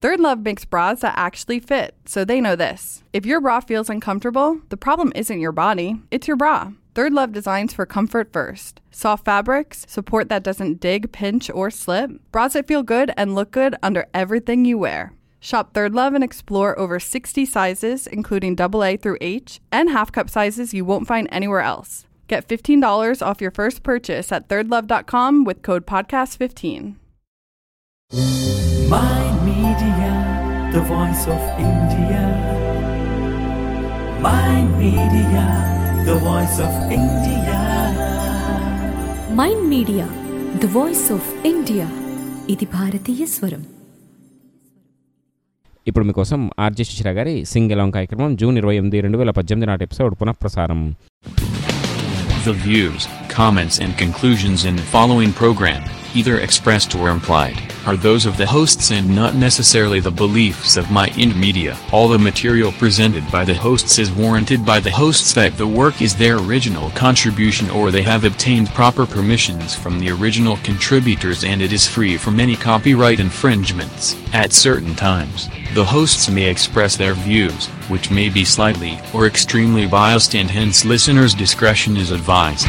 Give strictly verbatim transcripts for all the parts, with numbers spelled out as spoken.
Third Love makes bras that actually fit, so they know this. If your bra feels uncomfortable, the problem isn't your body, it's your bra. Third Love designs for comfort first. Soft fabrics, support that doesn't dig, pinch, or slip. Bras that feel good and look good under everything you wear. Shop Third Love and explore over sixty sizes, including double A through H, and half cup sizes you won't find anywhere else. Get fifteen dollars off your first purchase at third love dot com with code podcast fifteen. Mind Media, the voice of India. Mind Media, the voice of India. Mind Media, the voice of India. ఇది భారతీయ స్వరం. ఇప్పుడు మీకోసం RJ శిశిర గారి Singh along కార్యక్రమం June ఇరవై ఎనిమిది రెండు వేల పద్దెనిమిది నాటి ఎపిసోడ్ పునఃప్రసారం. The views, comments and conclusions in the following program, either expressed or implied, are those of the hosts and not necessarily the beliefs of Mind Media. All the material presented by the hosts is warranted by the hosts that the work is their original contribution or they have obtained proper permissions from the original contributors and it is free from any copyright infringements. At certain times, the hosts may express their views, which may be slightly or extremely biased and hence listeners' discretion is advised.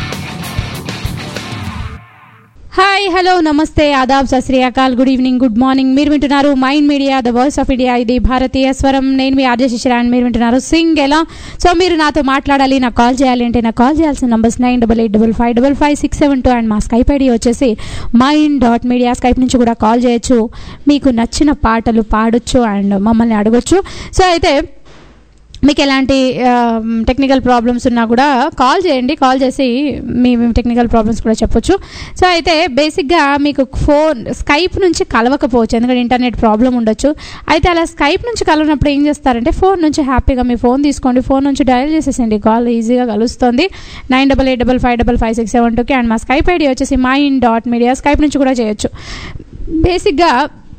Hi hello namaste adab Sat Sri Akal good evening good morning. మీరు వింటున్నారు Mind Media the voice of India, ఇది భారతీయ స్వరం. నేను మీ RJ శిశిర and మీరు వింటున్నారు సింగ్ ఎలా. సో మీరు నాతో మాట్లాడాలి, నాకు కాల్ చేయాలి అంటే నాకు కాల్ చేయాల్సిన numbers nine double eight double five double five six seven two and మా స్కైప్ ఐడి వచ్చేసి మైండ్ డాట్ మీడియా. స్కైప్ నుంచి కూడా కాల్ చేయొచ్చు, మీకు నచ్చిన పాటలు పాడొచ్చు అండ్ మమ్మల్ని అడగొచ్చు. సో అయితే మీకు ఎలాంటి టెక్నికల్ ప్రాబ్లమ్స్ ఉన్నా కూడా కాల్ చేయండి, కాల్ చేసి మీ టెక్నికల్ ప్రాబ్లమ్స్ కూడా చెప్పొచ్చు. సో అయితే బేసిక్గా మీకు ఫోన్ స్కైప్ నుంచి కలవకపోవచ్చు, ఎందుకంటే ఇంటర్నెట్ ప్రాబ్లం ఉండొచ్చు. అయితే అలా స్కైప్ నుంచి కలవనప్పుడు ఏం చేస్తారంటే ఫోన్ నుంచి హ్యాపీగా మీ ఫోన్ తీసుకోండి, ఫోన్ నుంచి డయల్ చేసేసండి, కాల్ ఈజీగా కలుస్తుంది nine double eight double five double five six seven టూకి. అండ్ మా స్కైప్ ఐడి వచ్చేసి మైండ్ డాట్ మీడియా. స్కైప్ నుంచి కూడా చేయొచ్చు. బేసిక్గా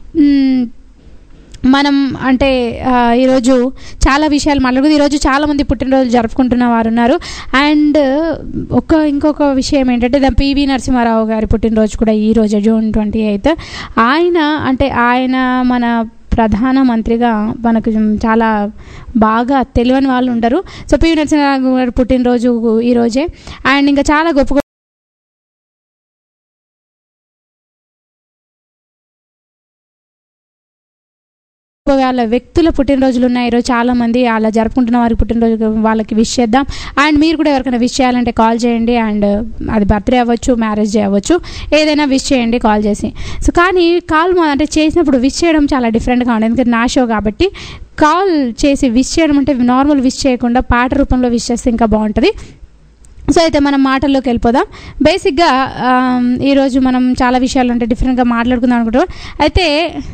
మనం అంటే ఈరోజు చాలా విషయాలు మాట్లాడుకుంది. ఈరోజు చాలామంది పుట్టినరోజు జరుపుకుంటున్న వారు ఉన్నారు. అండ్ ఒక ఇంకొక విషయం ఏంటంటే ద పివి నరసింహారావు గారి పుట్టినరోజు కూడా ఈరోజు జూన్ ట్వంటీ ఎయిత్. ఆయన అంటే ఆయన మన ప్రధానమంత్రిగా మనకు చాలా బాగా తెలియని వాళ్ళు ఉండరు. సో పివి నరసింహారావు గారి పుట్టినరోజు ఈరోజే. అండ్ ఇంకా చాలా గొప్ప వాళ్ళ వ్యక్తుల పుట్టినరోజులు ఉన్నాయి ఈరోజు చాలామంది. అలా జరుపుకుంటున్న వారికి పుట్టినరోజు వాళ్ళకి విష్ చేద్దాం. అండ్ మీరు కూడా ఎవరికైనా విష్ చేయాలంటే కాల్ చేయండి. అండ్ అది బర్త్డే అవ్వచ్చు, మ్యారేజ్ డే అవ్వచ్చు, ఏదైనా విష్ చేయండి కాల్ చేసి. సో కానీ కాల్ అంటే చేసినప్పుడు విష్ చేయడం చాలా డిఫరెంట్గా ఉంటుంది, ఎందుకంటే నా షో కాబట్టి. కాల్ చేసి విష్ చేయడం అంటే నార్మల్ విష్ చేయకుండా పాట రూపంలో విష్ చేస్తే ఇంకా బాగుంటుంది. సో అయితే మనం మాటల్లోకి వెళ్ళిపోదాం. బేసిక్గా ఈరోజు మనం చాలా విషయాలు అంటే డిఫరెంట్గా మాట్లాడుకుందాం అనుకుంటాం. అయితే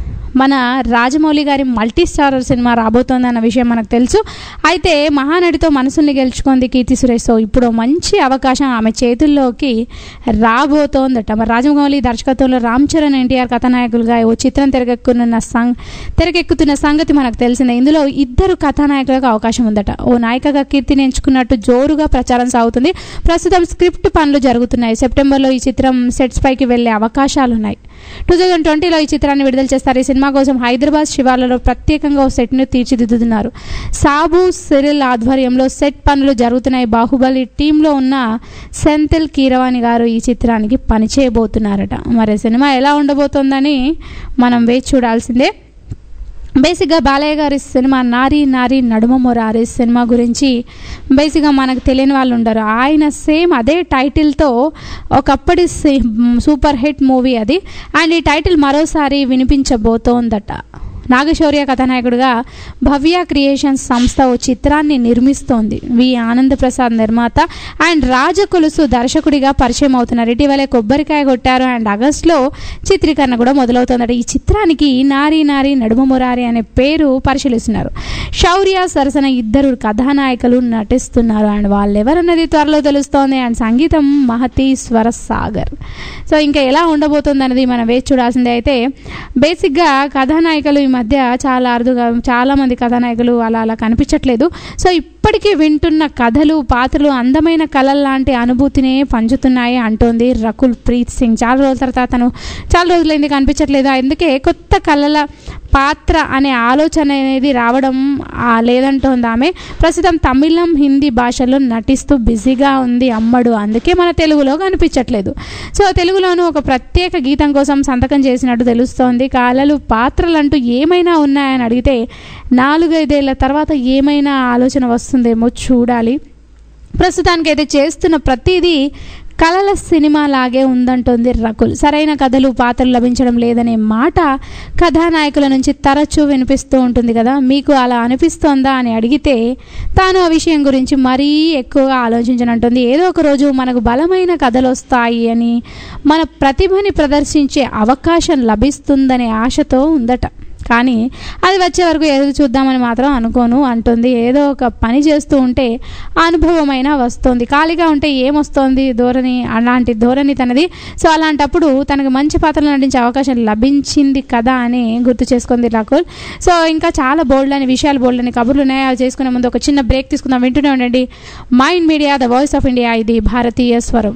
మన రాజమౌళి గారి మల్టీ స్టారర్ సినిమా రాబోతోంది అన్న విషయం మనకు తెలుసు. అయితే మహానటితో మనసుల్ని గెలుచుకుంది కీర్తి సురేష్. సో ఇప్పుడు మంచి అవకాశం ఆమె చేతుల్లోకి రాబోతోందట. మరి రాజమౌళి దర్శకత్వంలో రామ్ చరణ్ ఎన్టీఆర్ కథానాయకులుగా ఓ చిత్రం తెరకెక్కుతున్న సంగ్ తెరకెక్కుతున్న సంగతి మనకు తెలిసిందే. ఇందులో ఇద్దరు కథానాయకులకు అవకాశం ఉందట. ఓ నాయికగా కీర్తిని ఎంచుకున్నట్టు జోరుగా ప్రచారం సాగుతుంది. ప్రస్తుతం స్క్రిప్ట్ పనులు జరుగుతున్నాయి. సెప్టెంబర్లో ఈ చిత్రం సెట్స్ పైకి వెళ్లే అవకాశాలు ఉన్నాయి. టూ థౌజండ్ ట్వంటీలో ఈ చిత్రాన్ని విడుదల చేస్తారు. ఈ సినిమా కోసం హైదరాబాద్ శివార్లలో ప్రత్యేకంగా ఓ సెట్ను తీర్చిదిద్దుతున్నారు. సాబు సిరిల్ ఆధ్వర్యంలో సెట్ పనులు జరుగుతున్నాయి. బాహుబలి టీంలో ఉన్న సెంథిల్ కీరవాణి గారు ఈ చిత్రానికి పనిచేయబోతున్నారట. మరి సినిమా ఎలా ఉండబోతోందని మనం వేచి చూడాల్సిందే. బేసిక్గా బాలయ్య గారి సినిమా నారీ నారీ నడుమ మొరారి సినిమా గురించి బేసిక్గా మనకు తెలియని వాళ్ళు ఉండరు. ఆయన సేమ్ అదే టైటిల్తో ఒకప్పటి సూపర్ హిట్ మూవీ అది. అండ్ ఈ టైటిల్ మరోసారి వినిపించబోతోందట. నాగశౌర్య కథానాయకుడిగా భవ్య క్రియేషన్స్ సంస్థ ఓ చిత్రాన్ని నిర్మిస్తోంది. వి ఆనంద్ ప్రసాద్ నిర్మాత అండ్ రాజకొలుసు దర్శకుడిగా పరిచయం అవుతున్నారు. ఇటీవలే కొబ్బరికాయ కొట్టారు అండ్ ఆగస్టులో చిత్రీకరణ కూడా మొదలవుతుందట. ఈ చిత్రానికి నారీ నారీ నడుమ మురారి అనే పేరు పరిశీలిస్తున్నారు. శౌర్య సరసన ఇద్దరు కథానాయకులు నటిస్తున్నారు. అండ్ వాళ్ళు ఎవరన్నది త్వరలో తెలుస్తోంది. అండ్ సంగీతం మహతి స్వర సాగర్. సో ఇంకా ఎలా ఉండబోతుంది అనేది మనం వేచి చూడాల్సిందే. అయితే బేసిక్గా కథానాయకులు ఈ మధ్య చాలా అరుదుగా చాలా మంది కథానాయకులు అలా అలా కనిపించట్లేదు. సో ఇప్పటికీ వింటున్న కథలు పాత్రలు అందమైన కళల లాంటి అనుభూతినే పంచుతున్నాయి అంటోంది రకుల్ ప్రీత్ సింగ్. చాలా రోజుల తర్వాత తను చాలా రోజులైంది కనిపించట్లేదు, అందుకే కొత్త కళల పాత్ర అనే ఆలోచన అనేది రావడం లేదంటోంది ఆమె. ప్రస్తుతం తమిళం హిందీ భాషల్లో నటిస్తూ బిజీగా ఉంది అమ్మడు, అందుకే మన తెలుగులో కనిపించట్లేదు. సో తెలుగులోనూ ఒక ప్రత్యేక గీతం కోసం సంతకం చేసినట్టు తెలుస్తోంది. కళలు పాత్రలు అంటూ ఏమైనా ఉన్నాయని అడిగితే నాలుగైదేళ్ల తర్వాత ఏమైనా ఆలోచన వస్తుందేమో చూడాలి. ప్రస్తుతానికైతే చేస్తున్న ప్రతిదీ కళల సినిమా లాగే ఉందంటోంది రకుల్. సరైన కథలు పాత్రలు లభించడం లేదనే మాట కథానాయకుల నుంచి తరచూ వినిపిస్తూ ఉంటుంది కదా, మీకు అలా అనిపిస్తోందా అని అడిగితే తాను ఆ విషయం గురించి మరీ ఎక్కువగా ఆలోచించనంటుంది. ఏదో ఒక రోజు మనకు బలమైన కథలు వస్తాయి అని, మన ప్రతిభని ప్రదర్శించే అవకాశం లభిస్తుందనే ఆశతో ఉందట. కానీ అది వచ్చే వరకు ఎదురు చూద్దామని మాత్రం అనుకోను అంటుంది. ఏదో ఒక పని చేస్తూ ఉంటే అనుభవమైనా వస్తుంది, ఖాళీగా ఉంటే ఏమొస్తుంది ధోరణి, అలాంటి ధోరణి తనది. సో అలాంటప్పుడు తనకు మంచి పాత్రలు నటించే అవకాశం లభించింది కదా అని గుర్తు చేసుకుంది రాకుల్. సో ఇంకా చాలా బోల్డ్ అని విషయాలు బోల్డ్ అని కబుర్లు ఉన్నాయి. అవి చేసుకునే ముందు ఒక చిన్న బ్రేక్ తీసుకుందాం. వింటూనే ఉండండి Mind Media, the voice of India. ఇది భారతీయ స్వరం.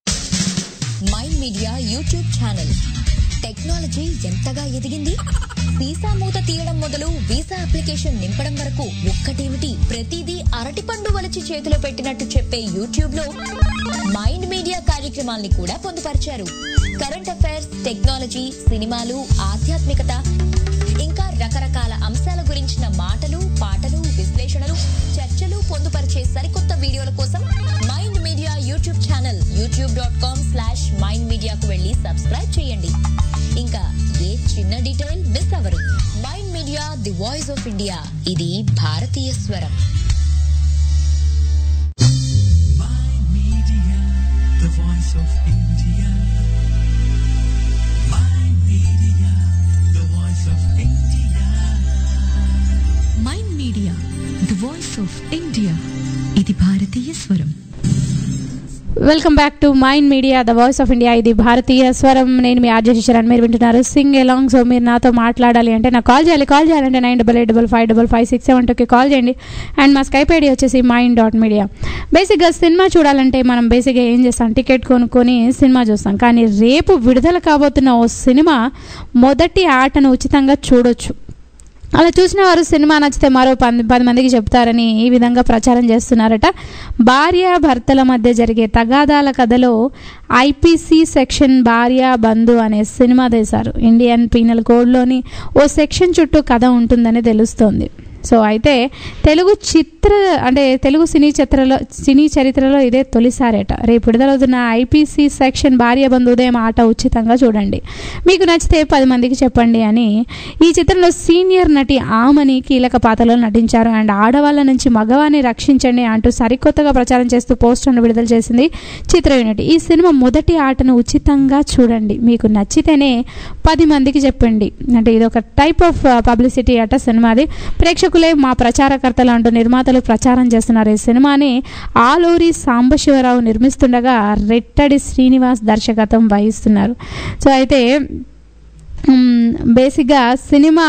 YouTube channel. టెక్నాలజీ ఎంతగా ఎదిగింది, వీసా మూత తీయడం మొదలు వీసా అప్లికేషన్ నింపడం వరకు ఒక్కటేమిటి, ప్రతిదీ అరటిపండు వలచి చేతిలో పెట్టినట్టు చెప్పే యూట్యూబ్ లో మైండ్ మీడియా కార్యక్రమాల్ని కూడా పొందుపరిచారు. కరెంట్ అఫైర్స్, టెక్నాలజీ, సినిమాలు, ఆధ్యాత్మికత, ఇంకా రకరకాల అంశాల గురించిన మాటలు, పాటలు, విశ్లేషణలు, చర్చలు పొందుపరిచే సరికొత్త వీడియోల కోసం Mind Media YouTube channel YouTube dot com slash Mind మీడియాకు వెళ్లి సబ్స్క్రైబ్ చేయండి. ఇంకా ఏ చిన్న డీటెయిల్ మిస్ అవ్వరు. Mind Media, the voice of India. ఇది భారతీయ స్వరం. The voice of India. Mind Media, the voice of India. Mind Media the voice of India. ఇది భారతీయ స్వరం. Welcome back to Mind Media, the voice of India. ఇది భారతీయ స్వరం. నేను మీ ఆర్జే శిశిరాన్ని మీరు వింటున్నారు సింగ్ ఎలాంగ్. సో మీరు నాతో మాట్లాడాలి అంటే నాకు కాల్ చేయాలి. కాల్ చేయాలంటే nine double eight double five double five six seven టూకి కాల్ చేయండి. అండ్ మా స్కైప్ ఐడి వచ్చేసి మైండ్ డాట్ మీడియా. బేసిక్గా సినిమా చూడాలంటే మనం బేసిక్గా ఏం చేస్తాం, టికెట్ కొనుక్కొని సినిమా చూస్తాం. కానీ రేపు విడుదల కాబోతున్న ఓ సినిమా మొదటి ఆటను ఉచితంగా చూడొచ్చు. అలా చూసిన వారు సినిమా నచ్చితే మరో పది పది మందికి చెప్తారని ఈ విధంగా ప్రచారం చేస్తున్నారట. భార్య భర్తల మధ్య జరిగే తగాదాల కథలో ఐపీసీ సెక్షన్ భార్య బంధు అనే సినిమా తీశారు. ఇండియన్ పీనల్ కోడ్లోని ఓ సెక్షన్ చుట్టూ కథ ఉంటుందని తెలుస్తోంది. సో అయితే తెలుగు చిత్ర అంటే తెలుగు సినీ చిత్రలో సినీ చరిత్రలో ఇదే తొలిసారేట. రేపు విడుదలవుతున్న ఐపీసీ సెక్షన్ భార్య బంధు ఉదయం ఆట ఉచితంగా చూడండి. మీకు నచ్చితే పది మందికి చెప్పండి అని ఈ చిత్రంలో సీనియర్ నటి ఆమని కీలక పాత్రలో నటించారు. అండ్ ఆడవాళ్ళ నుంచి మగవాన్ని రక్షించండి అంటూ సరికొత్తగా ప్రచారం చేస్తూ పోస్టర్ను విడుదల చేసింది చిత్ర యూనిట్. ఈ సినిమా మొదటి ఆటను ఉచితంగా చూడండి, మీకు నచ్చితేనే పది మందికి చెప్పండి. అంటే ఇది ఒక టైప్ ఆఫ్ పబ్లిసిటీ అట సినిమాది. ప్రేక్షకులే మా ప్రచారకర్తలు అంటూ నిర్మాతలు ప్రచారం చేస్తున్నారు. ఈ సినిమాని ఆలూరి సాంబశివరావు నిర్మిస్తుండగా రెట్టడి శ్రీనివాస్ దర్శకత్వం వహిస్తున్నారు. సో అయితే బేసిక్గా సినిమా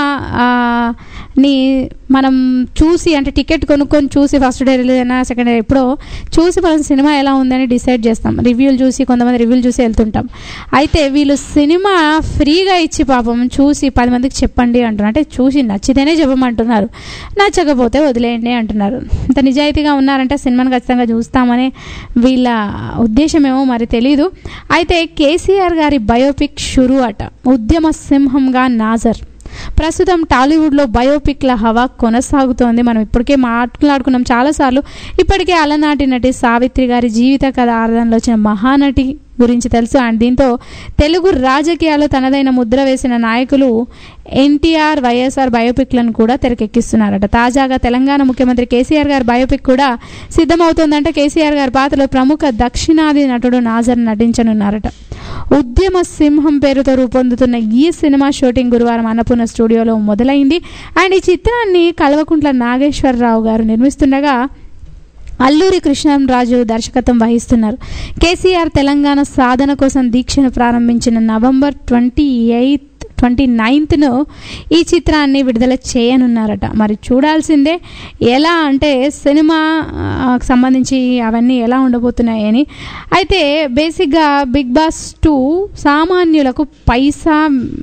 ని మనం చూసి అంటే టికెట్ కొనుక్కొని చూసి ఫస్ట్ డే రిలీజ్ అయినా సెకండ్ డే ఎప్పుడో చూసి మనం సినిమా ఎలా ఉందని డిసైడ్ చేస్తాం. రివ్యూలు చూసి కొంతమంది రివ్యూలు చూసి వెళ్తుంటాం. అయితే వీళ్ళు సినిమా ఫ్రీగా ఇచ్చి పాపం చూసి పది మందికి చెప్పండి అంటున్నారు. అంటే చూసి నచ్చితేనే చెప్పమంటున్నారు, నచ్చకపోతే వదిలేయండి అంటున్నారు. ఇంత నిజాయితీగా ఉన్నారంటే సినిమాని ఖచ్చితంగా చూస్తామనే వీళ్ళ ఉద్దేశమేమో మరి తెలీదు. అయితే కేసీఆర్ గారి బయోపిక్ షురు అట. ఉద్యమ సింహంగా నాజర్. ప్రస్తుతం టాలీవుడ్లో బయోపిక్ల హవా కొనసాగుతోంది. మనం ఇప్పటికే మాట్లాడుకున్నాం చాలాసార్లు. ఇప్పటికే అలనాటి నటి సావిత్రి గారి జీవిత కథ ఆధారంలో వచ్చిన మహానటి గురించి తెలుసు. అండ్ దీంతో తెలుగు రాజకీయాల్లో తనదైన ముద్ర వేసిన నాయకులు ఎన్టీఆర్, వైఎస్ఆర్ బయోపిక్లను కూడా తెరకెక్కిస్తున్నారట. తాజాగా తెలంగాణ ముఖ్యమంత్రి కేసీఆర్ గారి బయోపిక్ కూడా సిద్ధమవుతోందంటే కేసీఆర్ గారి పాత్రలో ప్రముఖ దక్షిణాది నటుడు నాజర్ నటించనున్నారట. ఉద్యమ సింహం పేరుతో రూపొందుతున్న ఈ సినిమా షూటింగ్ గురువారం అన్నపూర్ణ స్టూడియోలో మొదలైంది. అండ్ ఈ చిత్రాన్ని కల్వకుంట్ల నాగేశ్వరరావు గారు నిర్మిస్తుండగా అల్లూరి కృష్ణరాజు దర్శకత్వం వహిస్తున్నారు. కేసీఆర్ తెలంగాణ సాధన కోసం దీక్షను ప్రారంభించిన నవంబర్ ట్వంటీ ఎయిత్ ట్వంటీ నైన్త్ను ఈ చిత్రాన్ని విడుదల చేయనున్నారట. మరి చూడాల్సిందే ఎలా అంటే సినిమా సంబంధించి అవన్నీ ఎలా ఉండబోతున్నాయని. అయితే బేసిక్గా బిగ్ బాస్ టూ సామాన్యులకు పైసా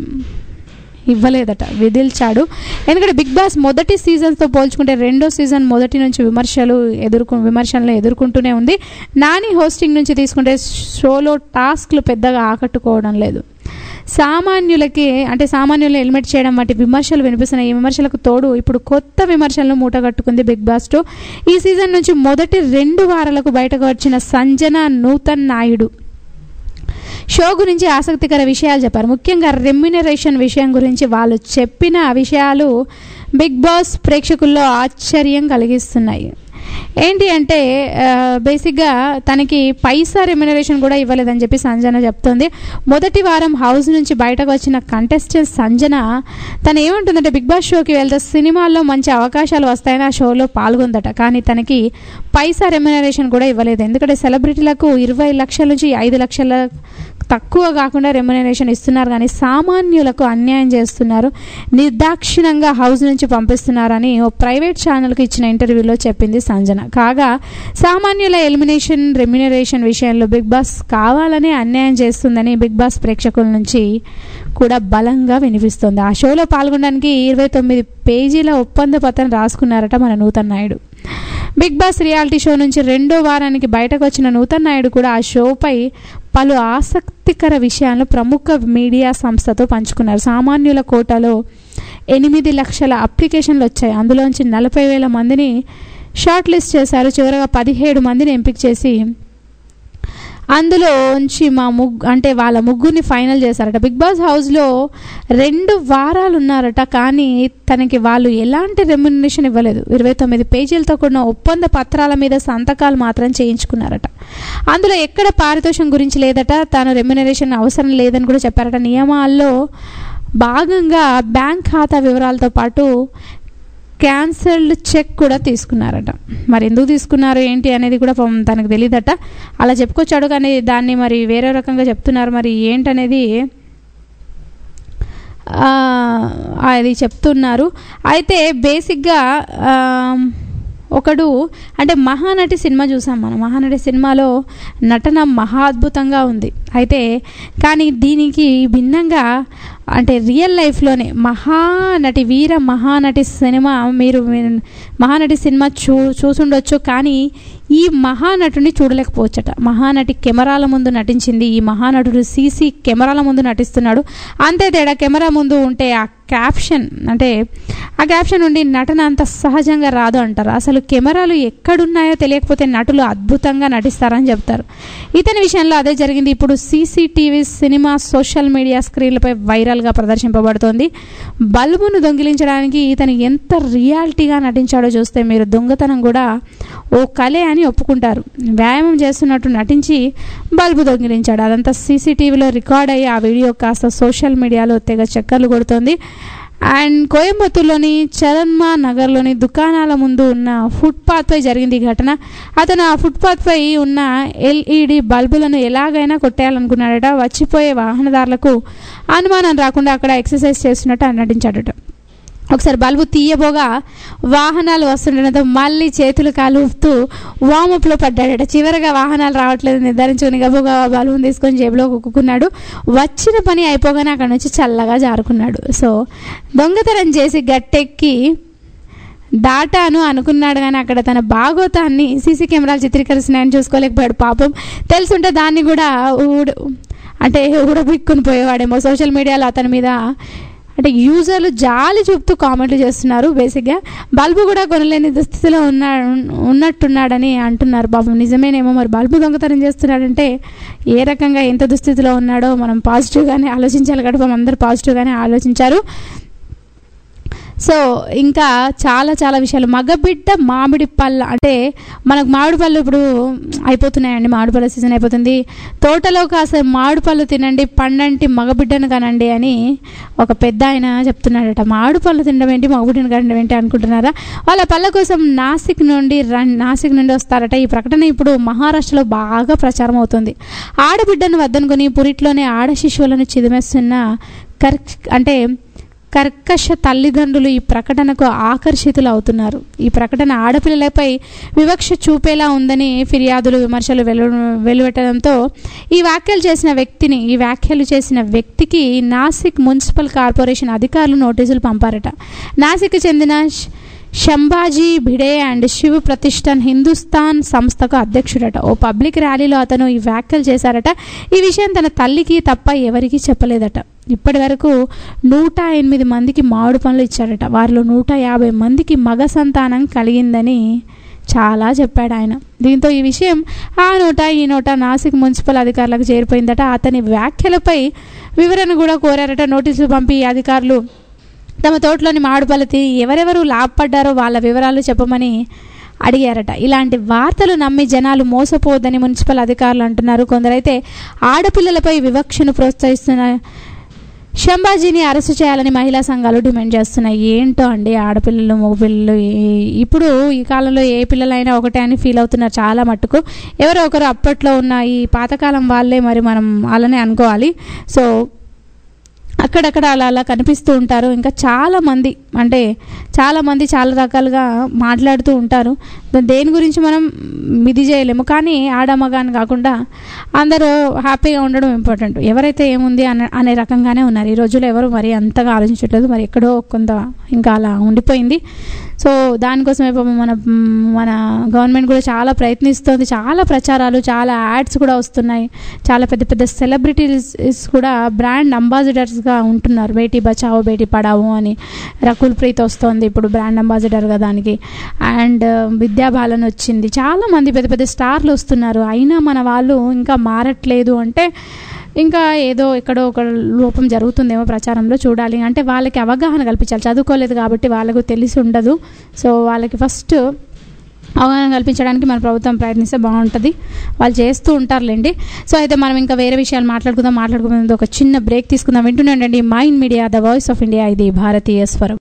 ఇవ్వలేదట, విధిల్చాడు. ఎందుకంటే బిగ్ బాస్ మొదటి సీజన్తో పోల్చుకుంటే రెండో సీజన్ మొదటి నుంచి విమర్శలు ఎదుర్కొ విమర్శలను ఎదుర్కొంటూనే ఉంది. నాని హోస్టింగ్ నుంచి తీసుకుంటే షోలో టాస్క్లు పెద్దగా ఆకట్టుకోవడం లేదు. సామాన్యులకి అంటే సామాన్యులను ఎలిమినేట్ చేయడం వంటి విమర్శలు వినిపిస్తున్నాయి. ఈ విమర్శలకు తోడు ఇప్పుడు కొత్త విమర్శలను మూటగట్టుకుంది బిగ్ బాస్ టూ. ఈ సీజన్ నుంచి మొదటి రెండు వారాలకు బయటకు వచ్చిన సంజన నూతన్ నాయుడు షో గురించి ఆసక్తికర విషయాలు చెప్పారు. ముఖ్యంగా రెమ్యునరేషన్ విషయం గురించి వాళ్ళు చెప్పిన విషయాలు బిగ్ బాస్ ప్రేక్షకుల్లో ఆశ్చర్యం కలిగిస్తున్నాయి. ఏంటి అంటే బేసిక్గా తనకి పైసా రెమ్యునరేషన్ కూడా ఇవ్వలేదని చెప్పి సంజన చెప్తుంది. మొదటి వారం హౌస్ నుంచి బయటకు వచ్చిన కంటెస్టెంట్ సంజన తను ఏమంటుందంటే బిగ్ బాస్ షోకి వెళ్తే సినిమాల్లో మంచి అవకాశాలు వస్తాయని ఆ షోలో పాల్గొందట. కానీ తనకి పైసా రెమ్యునరేషన్ కూడా ఇవ్వలేదు. ఎందుకంటే సెలబ్రిటీలకు ఇరవై లక్షల నుంచి ఐదు లక్షల తక్కువ కాకుండా రెమ్యునరేషన్ ఇస్తున్నారు, కానీ సామాన్యులకు అన్యాయం చేస్తున్నారు, నిర్దాక్షిణంగా హౌస్ నుంచి పంపిస్తున్నారని ఓ ప్రైవేట్ ఛానల్కి ఇచ్చిన ఇంటర్వ్యూలో చెప్పింది సంజన. కాగా సామాన్యుల ఎలిమినేషన్ రెమ్యునరేషన్ విషయంలో బిగ్ బాస్ కావాలనే అన్యాయం చేస్తుందని బిగ్ బాస్ ప్రేక్షకుల నుంచి కూడా బలంగా వినిపిస్తుంది. ఆ షోలో పాల్గొనడానికి ఇరవై తొమ్మిది పేజీల ఒప్పంద పత్రం రాసుకున్నారట మన Nutan Naidu. Big Boss reality show నుంచి రెండో వారానికి బయటకు వచ్చిన నూతన్ నాయుడు కూడా ఆ షోపై పలు ఆసక్తికర విషయాలను ప్రముఖ మీడియా సంస్థతో పంచుకున్నారు. సామాన్యుల కోటాలో ఎనిమిది లక్షల అప్లికేషన్లు వచ్చాయి. అందులోంచి నలభై వేల మందిని షార్ట్ లిస్ట్ చేశారు. చివరగా పదిహేడు మందిని ఎంపిక చేసి అందులోంచి మా ముగ్గు అంటే వాళ్ళ ముగ్గురిని ఫైనల్ చేశారట. బిగ్ బాస్ హౌస్లో రెండు వారాలు ఉన్నారట, కానీ తనకి వాళ్ళు ఎలాంటి రెమ్యునరేషన్ ఇవ్వలేదు. ఇరవై తొమ్మిది పేజీలతో కూడిన ఒప్పంద పత్రాల మీద సంతకాలు మాత్రం చేయించుకున్నారట. అందులో ఎక్కడ పారితోషం గురించి లేదట, తాను రెమ్యునరేషన్ అవసరం లేదని కూడా చెప్పారట. నియమాల్లో భాగంగా బ్యాంక్ ఖాతా వివరాలతో పాటు క్యాన్సల్డ్ చెక్ కూడా తీసుకున్నారట. మరి ఎందుకు తీసుకున్నారు ఏంటి అనేది కూడా తనకు తెలియదట. అలా చెప్పుకొచ్చాడు, కానీ దాన్ని మరి వేరే రకంగా చెప్తున్నారు. మరి ఏంటనేది అది చెప్తున్నారు. అయితే బేసిక్గా ఒకడు అంటే మహానటి సినిమా చూసాం మనం. మహానటి సినిమాలో నటన మహా అద్భుతంగా ఉంది. అయితే కానీ దీనికి భిన్నంగా అంటే రియల్ లైఫ్లోనే మహానటి వీర మహానటి సినిమా మీరు మహానటి సినిమా చూ చూసుండొచ్చు, కానీ ఈ మహానటుని చూడలేకపోవచ్చట. మహానటి కెమెరాల ముందు నటించింది, ఈ మహానటుడు సీసీ కెమెరాల ముందు నటిస్తున్నాడు. అంతే తేడా, కెమెరా ముందు ఉంటే ఆ క్యాప్షన్ అంటే ఆ క్యాప్షన్ నుండి నటన అంత సహజంగా రాదు అంటారు. అసలు కెమెరాలు ఎక్కడున్నాయో తెలియకపోతే నటులు అద్భుతంగా నటిస్తారని చెప్తారు. ఇతని విషయంలో అదే జరిగింది. ఇప్పుడు సీసీటీవీ సినిమా సోషల్ మీడియా స్క్రీన్లపై వైరల్గా ప్రదర్శింపబడుతోంది. బల్బును దొంగిలించడానికి ఇతను ఎంత రియాలిటీగా నటించాడో చూస్తే మీరు దొంగతనం కూడా ఓ కళే అని ఒప్పుకుంటారు. వ్యాయామం చేస్తున్నట్టు నటించి బల్బు దొంగిలించాడు. అదంతా సీసీటీవీలో రికార్డ్ అయ్యి ఆ వీడియో కాస్త సోషల్ మీడియాలో తెగ చక్కర్లు కొడుతోంది. అండ్ కోయంబత్తూర్లోని చరన్మా నగర్లోని దుకాణాల ముందు ఉన్న ఫుట్పాత్పై జరిగింది ఈ ఘటన. అతను ఆ ఫుట్పాత్పై ఉన్న ఎల్ఈడి బల్బులను ఎలాగైనా కొట్టేయాలనుకున్నాడట. వచ్చిపోయే వాహనదారులకు అనుమానం రాకుండా అక్కడ ఎక్సర్సైజ్ చేస్తున్నట్టు నటించాడట. ఒకసారి బల్బు తీయబోగా వాహనాలు వస్తుండడంతో మళ్ళీ చేతులు కాలు ఊపుతూ వామప్లో పడ్డాడట. చివరగా వాహనాలు రావట్లేదు నిర్ధారించుకుని గబోగా బల్బును తీసుకొని జేబులో కుక్కున్నాడు. వచ్చిన పని అయిపోగానే అక్కడ నుంచి చల్లగా జారుకున్నాడు. సో దొంగతనం చేసి గట్టెక్కి దాటాను అనుకున్నాడు, కానీ అక్కడ తన బాగోతాన్ని సీసీ కెమెరాలు చిత్రీకరిస్తున్నాయని చూసుకోలేకపోయాడు. పాపం తెలుసుంటే దాన్ని కూడా ఊడ అంటే ఊడబిక్కుని పోయేవాడేమో. సోషల్ మీడియాలో అతని మీద అంటే యూజర్లు జాలి చూపుతూ కామెంట్లు చేస్తున్నారు. బేసిక్గా బల్బు కూడా కొనలేని దుస్థితిలో ఉన్న ఉన్నట్టున్నాడని అంటున్నారు. పాపం నిజమేనేమో. మరి బల్బు దొంగతనం చేస్తున్నాడంటే ఏ రకంగా ఎంత దుస్థితిలో ఉన్నాడో మనం పాజిటివ్గానే ఆలోచించాలి కదా. అందరూ పాజిటివ్గానే ఆలోచించారు. సో ఇంకా చాలా చాలా విషయాలు. మగబిడ్డ మామిడి పళ్ళ అంటే మనకు మామిడి పళ్ళు ఇప్పుడు అయిపోతున్నాయండి. మామిడి పళ్ళ సీజన్ అయిపోతుంది. తోటలో కాస్త మామిడి పళ్ళు తినండి, పండంటి మగబిడ్డను కనండి అని ఒక పెద్ద ఆయన చెప్తున్నాడట. మామిడి పళ్ళు తినడం ఏంటి, మగబిడ్డను కనడం ఏంటి అనుకుంటున్నారా? వాళ్ళ పళ్ళ కోసం నాసిక్ నుండి రన్ నాసిక్ నుండి వస్తారట. ఈ ప్రకటన ఇప్పుడు మహారాష్ట్రలో బాగా ప్రచారం అవుతుంది. ఆడబిడ్డను వద్దనుకొని పురిట్లోనే ఆడ శిశువులను చిదిమేస్తున్న కర్ అంటే కర్కశ తల్లిదండ్రులు ఈ ప్రకటనకు ఆకర్షితులు అవుతున్నారు. ఈ ప్రకటన ఆడపిల్లలపై వివక్ష చూపేలా ఉందని ఫిర్యాదులు విమర్శలు వెలు వెలువెట్టడంతో ఈ వ్యాఖ్యలు చేసిన వ్యక్తిని ఈ వ్యాఖ్యలు చేసిన వ్యక్తికి నాసిక్ మున్సిపల్ కార్పొరేషన్ అధికారులు నోటీసులు పంపారట. నాసిక్ చెందిన శంభాజీ భిడే అండ్ శివ్ ప్రతిష్ఠాన్ హిందుస్థాన్ సంస్థకు అధ్యక్షుడట. ఓ పబ్లిక్ ర్యాలీలో అతను ఈ వ్యాఖ్యలు చేశారట. ఈ విషయం తన తల్లికి తప్ప ఎవరికీ చెప్పలేదట. ఇప్పటి వరకు నూట ఎనిమిది మందికి మామిడి పనులు ఇచ్చాడట. వారిలో నూట యాభై మందికి మగ సంతానం కలిగిందని చాలా చెప్పాడు ఆయన. దీంతో ఈ విషయం ఆ నోట ఈ నోట నాసిక్ మున్సిపల్ అధికారులకు చేరిపోయిందట. అతని వ్యాఖ్యలపై వివరణ కూడా కోరారట. నోటీసులు పంపి అధికారులు తమ తోటలోని మామిడిపళ్ళు తిని ఎవరెవరు లాభపడ్డారో వాళ్ళ వివరాలు చెప్పమని అడిగారట. ఇలాంటి వార్తలు నమ్మి జనాలు మోసపోవద్దని మున్సిపల్ అధికారులు అంటున్నారు. కొందరైతే ఆడపిల్లలపై వివక్షను ప్రోత్సహిస్తున్న శంభాజీని అరెస్టు చేయాలని మహిళా సంఘాలు డిమాండ్ చేస్తున్నాయి. ఏంటో అండి, ఆడపిల్లలు మగపిల్లలు ఇప్పుడు ఈ కాలంలో ఏ పిల్లలైనా ఒకటే అని ఫీల్ అవుతున్నారు చాలా మట్టుకు. ఎవరో ఒకరు అప్పట్లో ఉన్న ఈ పాతకాలం వాళ్ళే, మరి మనం అలానే అనుకోవాలి. సో అక్కడక్కడ అలా అలా కనిపిస్తూ ఉంటారు. ఇంకా చాలామంది అంటే చాలామంది చాలా రకాలుగా మాట్లాడుతూ ఉంటారు. దేని గురించి మనం మిది చేయలేము, కానీ ఆడమగా అని కాకుండా అందరూ హ్యాపీగా ఉండడం ఇంపార్టెంట్. ఎవరైతే ఏముంది అనే అనే రకంగానే ఉన్నారు ఈ రోజుల్లో. ఎవరు మరి అంతగా ఆలోచించట్లేదు, మరి ఎక్కడో కొంత ఇంకా అలా ఉండిపోయింది. సో దానికోసమే మన మన గవర్నమెంట్ కూడా చాలా ప్రయత్నిస్తుంది. చాలా ప్రచారాలు, చాలా యాడ్స్ కూడా వస్తున్నాయి. చాలా పెద్ద పెద్ద సెలబ్రిటీస్ కూడా బ్రాండ్ అంబాసిడర్స్గా ఉంటున్నారు. బేటీ బచావో బేటీ పడావో అని రకుల్ ప్రీత్ వస్తుంది ఇప్పుడు బ్రాండ్ అంబాసిడర్గా దానికి. అండ్ విద్యా బాలన్ వచ్చింది. చాలామంది పెద్ద పెద్ద స్టార్లు వస్తున్నారు. అయినా మన వాళ్ళు ఇంకా మారట్లేదు అంటే ఇంకా ఏదో ఎక్కడో ఒక లోపం జరుగుతుందేమో ప్రచారంలో, చూడాలి. అంటే వాళ్ళకి అవగాహన కల్పించాలి. చదువుకోలేదు కాబట్టి వాళ్ళకు తెలిసి ఉండదు. సో వాళ్ళకి ఫస్ట్ అవగాహన కల్పించడానికి మన ప్రభుత్వం ప్రయత్నిస్తే బాగుంటుంది. వాళ్ళు చేస్తూ ఉంటారులేండి. సో అయితే మనం ఇంకా వేరే విషయాలు మాట్లాడుకుందాం. మాట్లాడుకునే ఒక చిన్న బ్రేక్ తీసుకుందాం. వింటూనే ఉండండి Mind Media, the voice of India. ఇది భారతీయ స్వరం.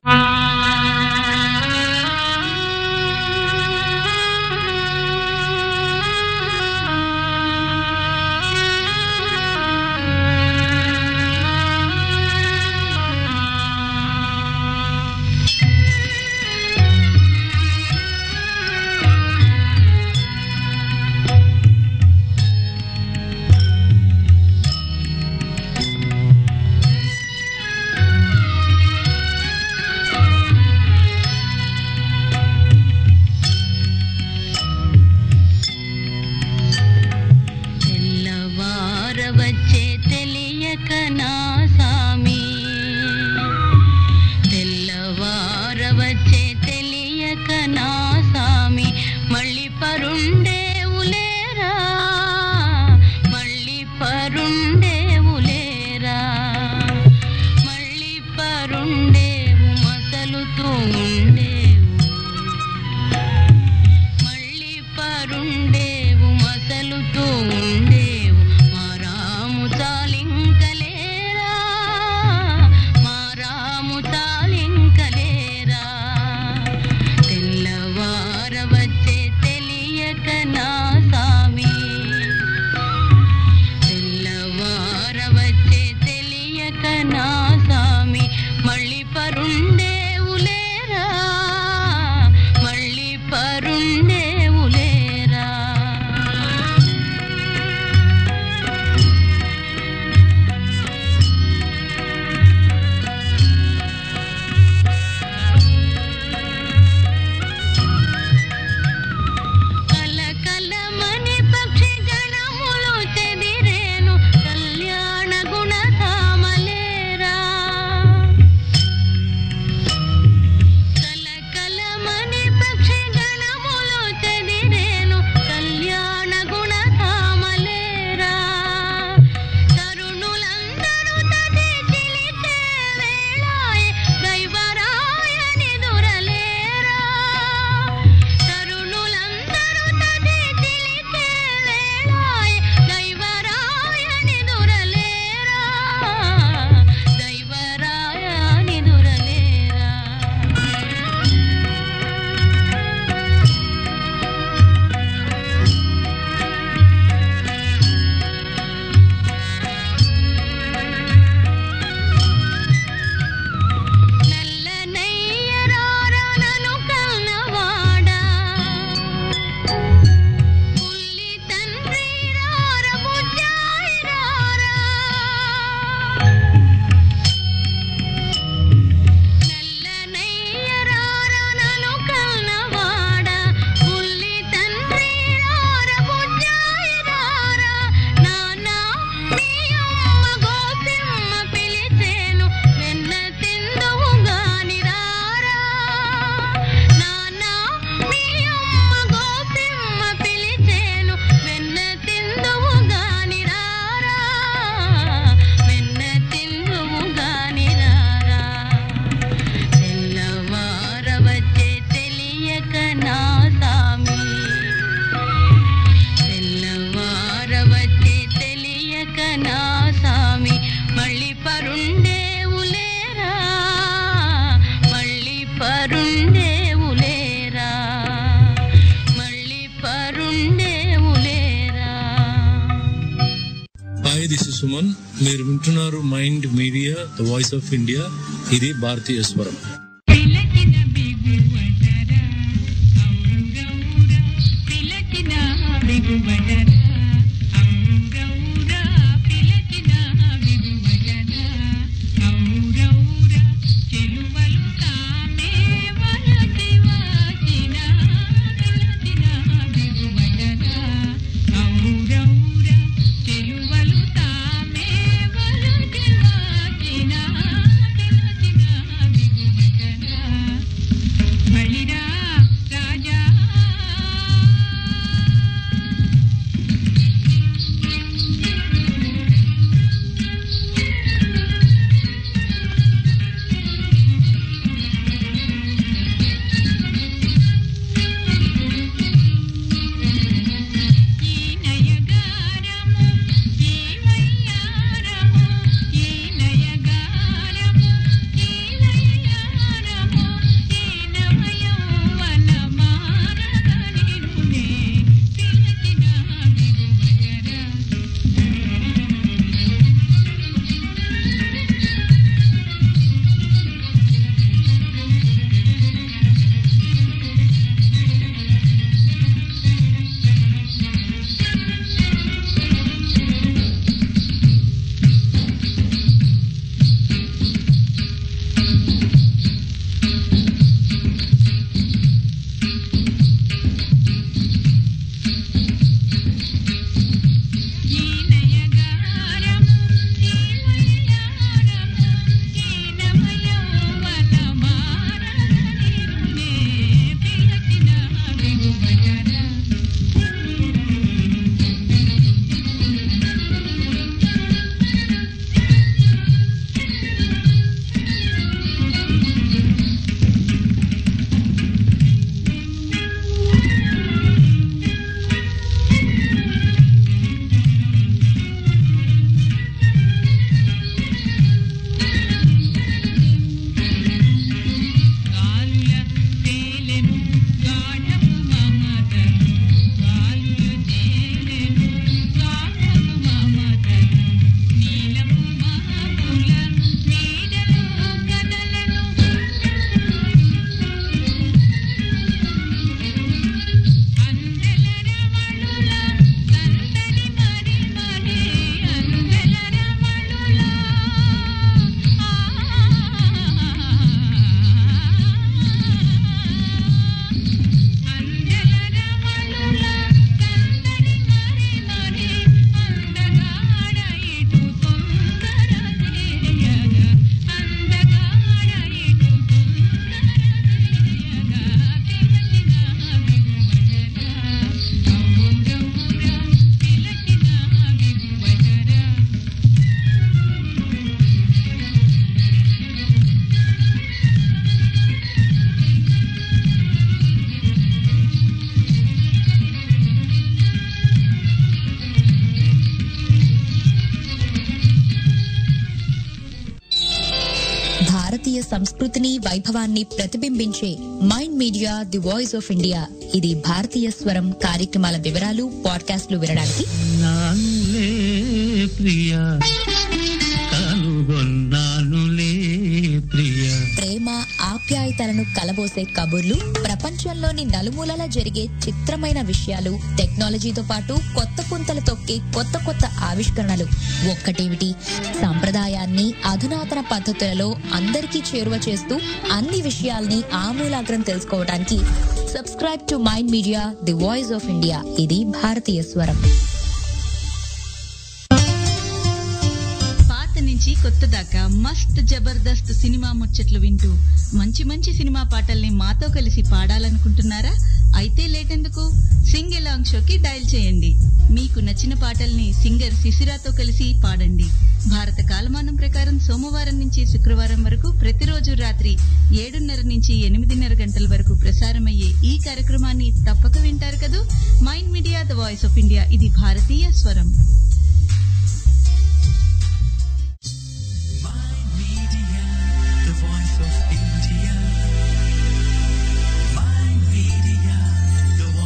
తెల్లవార వచ్చే తెలియక సుమన్. మీరు వింటున్నారు Mind Media, the voice of India. ఇది భారతీయ స్వరం. భారతీయ సంస్కృతిని వైభవాన్ని ప్రతిబింబించే Mind Media, the voice of India. ఇది భారతీయ స్వరం కార్యక్రమాల వివరాలు, పాడ్కాస్ట్లు వినడానికి నానులే ప్రియా కనుగొన్నానులే ప్రియా. ప్రేమ ఆప్యాయతలను కలబోసే కబుర్లు, ప్రపంచంలోని నలుమూలలా జరిగే చిత్రమైన విషయాలు, టెక్నాలజీతో పాటు కొత్త పుంతలు తొక్కే కొత్త కొత్త ఆవిష్కరణలు. ఒక్కటేమిటి, సంప్రదాయాన్ని అధునాతన పద్ధతులలో అందరికీ చేరువ చేస్తూ అన్ని విషయాల్ని ఆమూలాగ్రం తెలుసుకోవడానికి subscribe to Mind Media, the voice of India. ఇది భారతీయ స్వరం. నుంచి కొత్త దాకా మస్త్ జబర్దస్త్ సినిమా ముచ్చట్లు వింటూ మంచి మంచి సినిమా పాటల్ని మాతో కలిసి పాడాలనుకుంటున్నారా? అయితే లేటెందుకు, సింగ్ ఎలాంగ్ షోకి డయల్ చేయండి. మీకు నచ్చిన పాటల్ని సింగర్ శిశిరాతో కలిసి పాడండి. భారత కాలమానం ప్రకారం సోమవారం నుంచి శుక్రవారం వరకు ప్రతిరోజు రాత్రి ఏడున్నర నుంచి ఎనిమిదిన్నర గంటల వరకు ప్రసారమయ్యే ఈ కార్యక్రమాన్ని తప్పక వింటారు కదూ. Mind Media, the voice of India. ఇది భారతీయ స్వరం.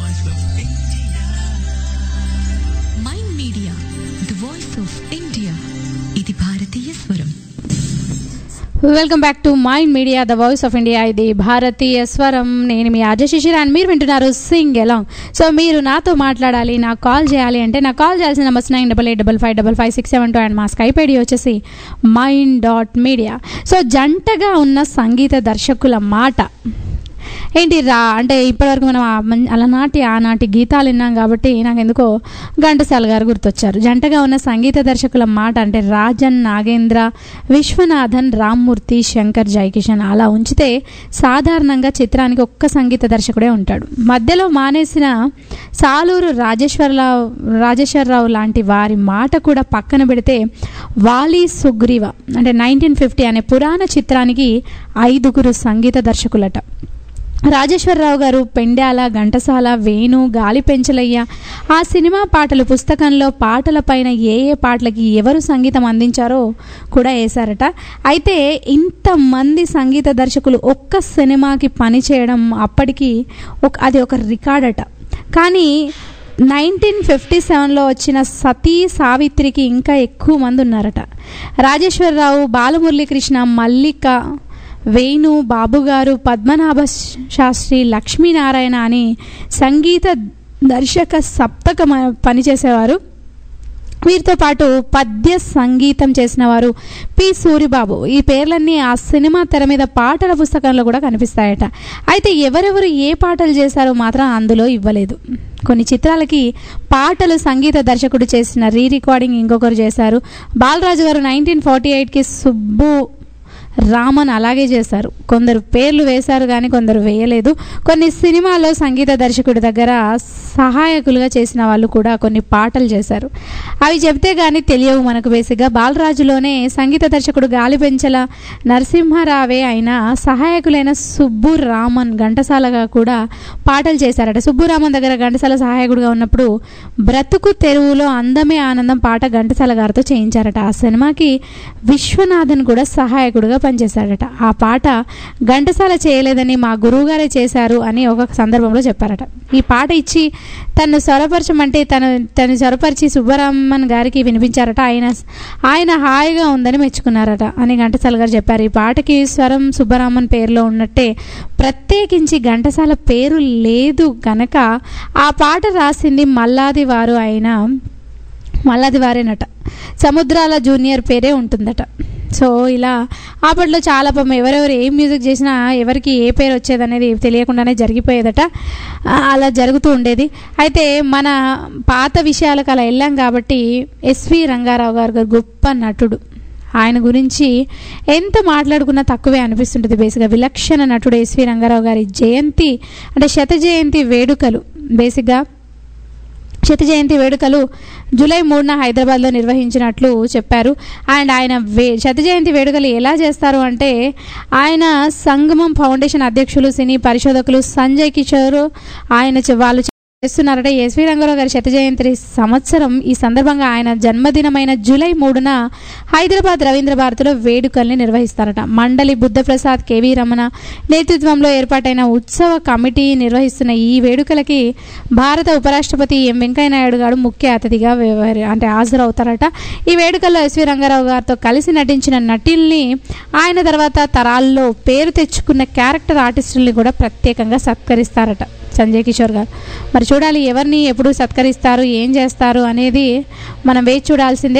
Mind Media, the voice of India. Welcome back to Mind Media the voice of India. ఇది భారతీయ స్వరం. నేను మీ ఆర్జే శిశిర అండ్ మీరు వింటున్నారు సింగ్ ఎలాంగ్. సో మీరు నాతో మాట్లాడాలి, నాకు కాల్ చేయాలి అంటే నాకు కాల్ చేయాల్సిన numbers nine double eight double five double five six seven two and మా స్కైప్ ఐడి వచ్చేసి మైండ్ డాట్ మీడియా. సో జంటగా ఉన్న సంగీత దర్శకుల మాట ఏంటి రా అంటే ఇప్పటివరకు మనం అలనాటి ఆనాటి గీతాలు విన్నాం కాబట్టి నాకు ఎందుకో ఘంటసాల గారు గుర్తొచ్చారు. జంటగా ఉన్న సంగీత దర్శకుల మాట అంటే రాజన్, నాగేంద్ర, విశ్వనాథన్, రామ్మూర్తి, శంకర్, జయకిషన్ అలా ఉంచితే సాధారణంగా చిత్రానికి ఒక్క సంగీత దర్శకుడే ఉంటాడు. మధ్యలో మానేసిన సాలూరు రాజేశ్వరరావు రాజేశ్వరరావు లాంటి వారి మాట కూడా పక్కన పెడితే వాలి సుగ్రీవ అంటే నైన్టీన్ ఫిఫ్టీ అనే పురాణ చిత్రానికి ఐదుగురు సంగీత దర్శకులట. రాజేశ్వరరావు గారు పెండ్యాల, ఘంటసాల, వేణు, గాలి పెంచలయ్య ఆ సినిమా పాటలు పుస్తకంలో పాటల పైన ఏ ఏ పాటలకి ఎవరు సంగీతం అందించారో కూడా వేశారట. అయితే ఇంతమంది సంగీత దర్శకులు ఒక్క సినిమాకి పనిచేయడం అప్పటికి ఒక అది ఒక రికార్డ్ అట. కానీ నైన్టీన్ ఫిఫ్టీ సెవెన్లో వచ్చిన సతీ సావిత్రికి ఇంకా ఎక్కువ మంది ఉన్నారట. రాజేశ్వరరావు, బాలమురళీకృష్ణ, మల్లిక, వేణు, బాబుగారు, పద్మనాభ శాస్త్రి, లక్ష్మీనారాయణ అని సంగీత దర్శక సప్తక పనిచేసేవారు. వీరితో పాటు పద్య సంగీతం చేసిన వారు పి సూరిబాబు. ఈ పేర్లన్నీ ఆ సినిమా తెర మీద పాటల పుస్తకంలో కూడా కనిపిస్తాయట. అయితే ఎవరెవరు ఏ పాటలు చేశారో మాత్రం అందులో ఇవ్వలేదు. కొన్ని చిత్రాలకి పాటలు సంగీత దర్శకుడు చేసిన రీ రికార్డింగ్ ఇంకొకరు చేశారు. బాలరాజు గారు నైన్టీన్ ఫార్టీ ఎయిట్కి సుబ్బు రామన్ అలాగే చేశారు. కొందరు పేర్లు వేశారు కానీ కొందరు వేయలేదు. కొన్ని సినిమాల్లో సంగీత దర్శకుడి దగ్గర సహాయకులుగా చేసిన వాళ్ళు కూడా కొన్ని పాటలు చేశారు. అవి చెప్తే కానీ తెలియవు మనకు. బేసిక్గా బాలరాజులోనే సంగీత దర్శకుడు గాలి పెంచల నరసింహారావే అయినా సహాయకులైన సుబ్బు రామన్ ఘంటసాలగా కూడా పాటలు చేశారట. సుబ్బురామన్ దగ్గర ఘంటసాల సహాయకుడిగా ఉన్నప్పుడు బ్రతుకు తెరువులో అందమే ఆనందం పాట ఘంటసాల గారితో చేయించారట. ఆ సినిమాకి విశ్వనాథన్ కూడా సహాయకుడిగా పనిచేశాడట. ఆ పాట ఘంటసాల చేయలేదని మా గురువుగారే చేశారు అని ఒక సందర్భంలో చెప్పారట. ఈ పాట ఇచ్చి తను స్వరపరచమంటే తను తను స్వరపరిచి సుబ్బరామన్ గారికి వినిపించారట. ఆయన ఆయన హాయిగా ఉందని మెచ్చుకున్నారట అని ఘంటసాల గారు చెప్పారు. ఈ పాటకి స్వరం సుబ్బరామన్ పేరులో ఉన్నట్టే ప్రత్యేకించి ఘంటసాల పేరు లేదు కనుక ఆ పాట రాసింది మల్లాది వారు అయిన మల్లాది వారేనట. సముద్రాల జూనియర్ పేరే ఉంటుందట. సో ఇలా అప్పట్లో చాలా పాపం ఎవరెవరు ఏం మ్యూజిక్ చేసినా ఎవరికి ఏ పేరు వచ్చేది అనేది తెలియకుండానే జరిగిపోయేదట. అలా జరుగుతూ ఉండేది. అయితే మన పాత విషయాలకు అలా వెళ్ళాం కాబట్టి ఎస్వి రంగారావు గారు గొప్ప నటుడు. ఆయన గురించి ఎంత మాట్లాడుకున్నా తక్కువే అనిపిస్తుంటుంది. బేసిక్గా విలక్షణ నటుడు ఎస్వి రంగారావు గారి జయంతి అంటే శత జయంతి వేడుకలు బేసిక్గా శత జయంతి వేడుకలు జూలై మూడున హైదరాబాద్లో నిర్వహించినట్లు చెప్పారు. అండ్ ఆయన వే శత జయంతి వేడుకలు ఎలా చేస్తారు అంటే ఆయన సంగమం ఫౌండేషన్ అధ్యక్షులు, సినీ పరిశోధకులు సంజయ్ కిషోర్ ఆయన వాళ్ళు చేస్తున్నారట. ఎస్వి రంగారావు గారి శత జయంతి సంవత్సరం ఈ సందర్భంగా ఆయన జన్మదినమైన జూలై మూడున హైదరాబాద్ రవీంద్ర భారతిలో వేడుకల్ని నిర్వహిస్తారట. మండలి బుద్ధప్రసాద్, కేవీ రమణ నేతృత్వంలో ఏర్పాటైన ఉత్సవ కమిటీ నిర్వహిస్తున్న ఈ వేడుకలకి భారత ఉపరాష్ట్రపతి ఎం వెంకయ్యనాయుడు గారు ముఖ్య అతిథిగా అంటే హాజరవుతారట. ఈ వేడుకల్లో ఎస్వి రంగారావు గారితో కలిసి నటించిన నటుల్ని ఆయన తర్వాత తరాల్లో పేరు తెచ్చుకున్న క్యారెక్టర్ ఆర్టిస్టుల్ని కూడా ప్రత్యేకంగా సత్కరిస్తారట సంజయ్ కిషోర్ గారు. మరి చూడాలి ఎవరిని ఎప్పుడు సత్కరిస్తారు, ఏం చేస్తారు అనేది మనం వేచి చూడాల్సిందే.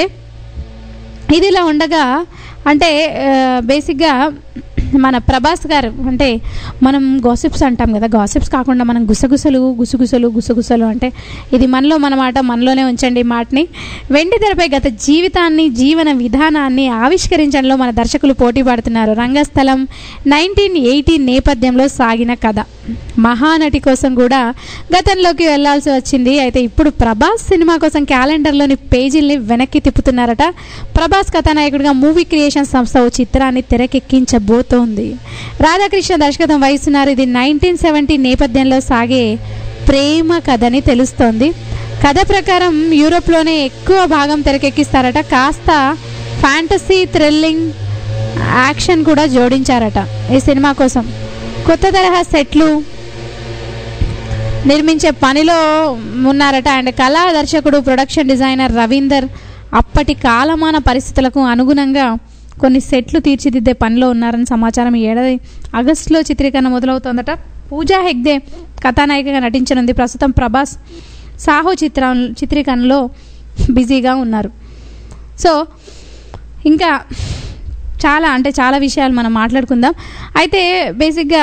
ఇది ఇలా ఉండగా అంటే బేసిక్గా మన ప్రభాస్ గారు అంటే మనం గాసిప్స్ అంటాం కదా, గాసిప్స్ కాకుండా మనం గుసగుసలు గుసగుసలు గుసగుసలు అంటే ఇది మనలో మన మాట మనలోనే ఉంచండి ఈ మాటని. వెండి తెరపై గత జీవితాన్ని జీవన విధానాన్ని ఆవిష్కరించడంలో మన దర్శకులు పోటీ పడుతున్నారు. రంగస్థలం నైన్టీన్ ఎయిటీ నేపథ్యంలో సాగిన కథ. మహానటి కోసం కూడా గతంలోకి వెళ్లాల్సి వచ్చింది. అయితే ఇప్పుడు ప్రభాస్ సినిమా కోసం క్యాలెండర్లోని పేజీల్ని వెనక్కి తిప్పుతున్నారట. ప్రభాస్ కథానాయకుడిగా మూవీ క్రియేషన్ సంస్థ ఓ చిత్రాన్ని తెరకెక్కించబోతోంది. రాధాకృష్ణ దర్శకత్వం వహిస్తున్నారు. ఇది నైన్టీన్ సెవెంటీ నేపథ్యంలో సాగే ప్రేమ కథని తెలుస్తోంది. కథ ప్రకారం యూరోప్లోనే ఎక్కువ భాగం తెరకెక్కిస్తారట. కాస్త ఫ్యాంటసీ, థ్రిల్లింగ్, యాక్షన్ కూడా జోడించారట ఈ సినిమా కోసం. కొత్త తరహా సెట్లు నిర్మించే పనిలో ఉన్నారట. అండ్ కళా దర్శకుడు, ప్రొడక్షన్ డిజైనర్ రవీందర్ అప్పటి కాలమాన పరిస్థితులకు అనుగుణంగా కొన్ని సెట్లు తీర్చిదిద్దే పనిలో ఉన్నారని సమాచారం. ఈ ఏడాది ఆగస్టులో చిత్రీకరణ మొదలవుతోందట. పూజా హెగ్డే కథానాయికగా నటించనుంది. ప్రస్తుతం ప్రభాస్ సాహో చిత్ర చిత్రీకరణలో బిజీగా ఉన్నారు. సో ఇంకా చాలా అంటే చాలా విషయాలు మనం మాట్లాడుకుందాం. అయితే బేసిక్గా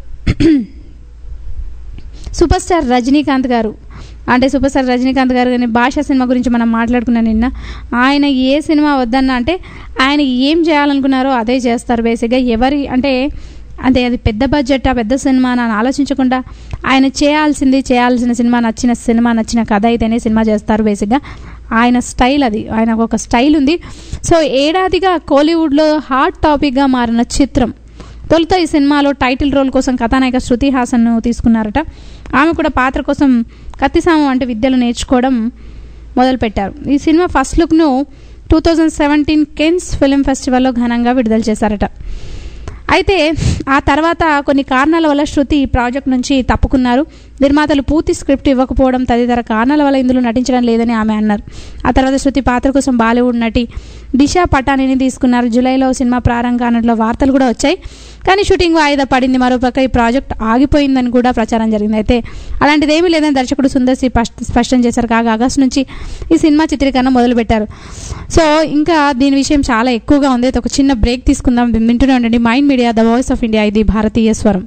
సూపర్ స్టార్ రజనీకాంత్ గారు అంటే సూపర్ స్టార్ రజనీకాంత్ గారు కానీ భాషా సినిమా గురించి మనం మాట్లాడుకున్నాం నిన్న. ఆయన ఏ సినిమా వద్దన్నా అంటే ఆయన ఏం చేయాలనుకున్నారో అదే చేస్తారు. బేసిక్గా ఎవరి అంటే అంటే అది పెద్ద బడ్జెట్ ఆ పెద్ద సినిమా అని ఆలోచించకుండా ఆయన చేయాల్సింది చేయాల్సిన సినిమా, నచ్చిన సినిమా, నచ్చిన కథ అయితేనే సినిమా చేస్తారు. బేసిక్గా ఆయన స్టైల్ అది, ఆయనకు ఒక స్టైల్ ఉంది. సో ఏడాదిగా కోలీవుడ్లో హాట్ టాపిక్గా మారిన చిత్రం. తొలుత ఈ సినిమాలో టైటిల్ రోల్ కోసం కథానాయిక శృతి హాసన్ను తీసుకున్నారట. ఆమె కూడా పాత్ర కోసం కత్తిసాము అంటే విద్యలు నేర్చుకోవడం మొదలుపెట్టారు. ఈ సినిమా ఫస్ట్ లుక్ను two thousand seventeen Cannes film ఫెస్టివల్లో ఘనంగా విడుదల చేశారట. అయితే ఆ తర్వాత కొన్ని కారణాల వల్ల శృతి ఈ ప్రాజెక్ట్ నుంచి తప్పుకున్నారు. నిర్మాతలు పూర్తి స్క్రిప్ట్ ఇవ్వకపోవడం తదితర కారణాల వల్ల ఇందులో నటించడం లేదని ఆమె అన్నారు. ఆ తర్వాత శృతి పాత్ర కోసం బాలీవుడ్ నటి దిశా పటానీని తీసుకున్నారు. జూలైలో సినిమా ప్రారంభం కానట్లో వార్తలు కూడా వచ్చాయి. కానీ షూటింగ్ వాయిదా పడింది. మరోపక్క ఈ ప్రాజెక్ట్ ఆగిపోయిందని కూడా ప్రచారం జరిగింది. అయితే అలాంటిది ఏమీ లేదని దర్శకుడు సుందర్ సి స్పష్టం చేశారు. కాగా ఆగస్టు నుంచి ఈ సినిమా చిత్రీకరణ మొదలుపెట్టారు. సో ఇంకా దీని విషయం చాలా ఎక్కువగా ఉంది. ఒక చిన్న బ్రేక్ తీసుకుందాం. వింటూనే ఉండండి Mind Media, the voice of India. ఇది భారతీయ స్వరం.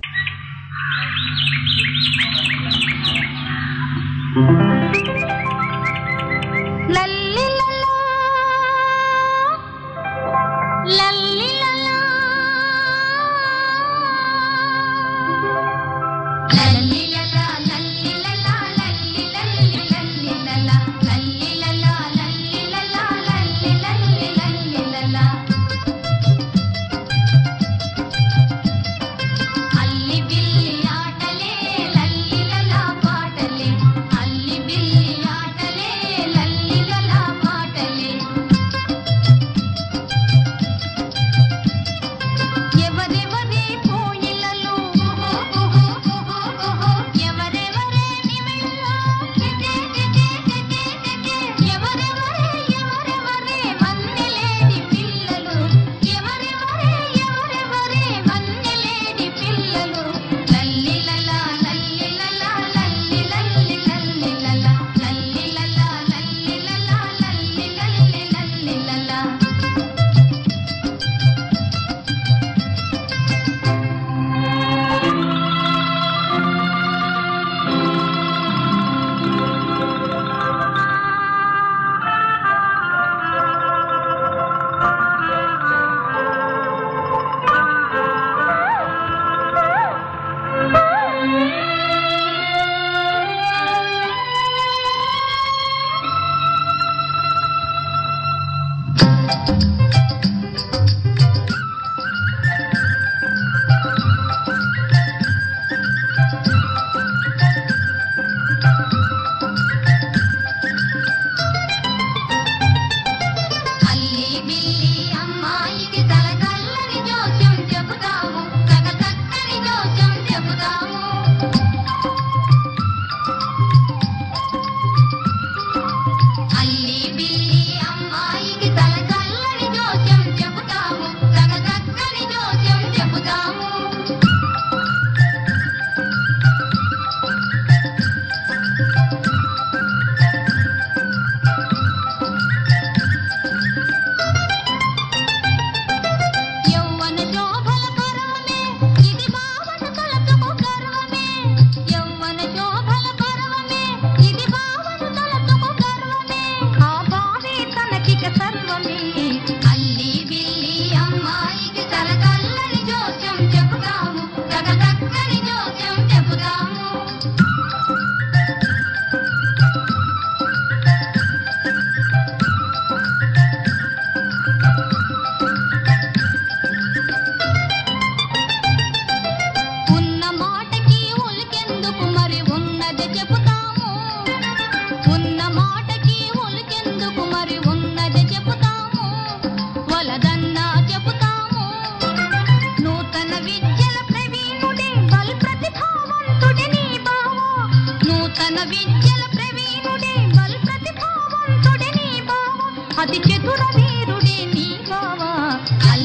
అతి చతుర వీరుడే నీ బావా.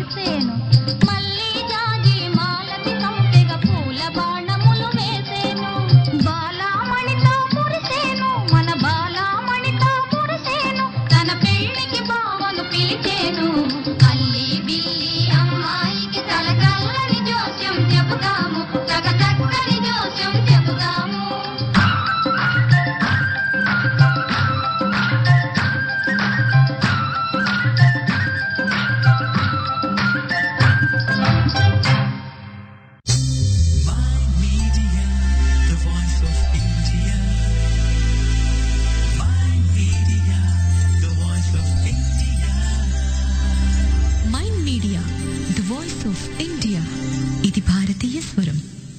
మురిసేను మళ్ళీ జాజి మాలతి సంపెగ పూల బాణములు వేసేను బాలామణితో మురిసేను మన బాలామణితో మురిసేను తన పెళ్లికి బావను పిలిచేను అల్లి బిల్లి అమ్మాయికి తలకల్లని జోస్యం చెబుతాము తగ చక్కని జోస్యం చెబుతాము Mind Media the voice of India ఇది భారతీయ స్వరం.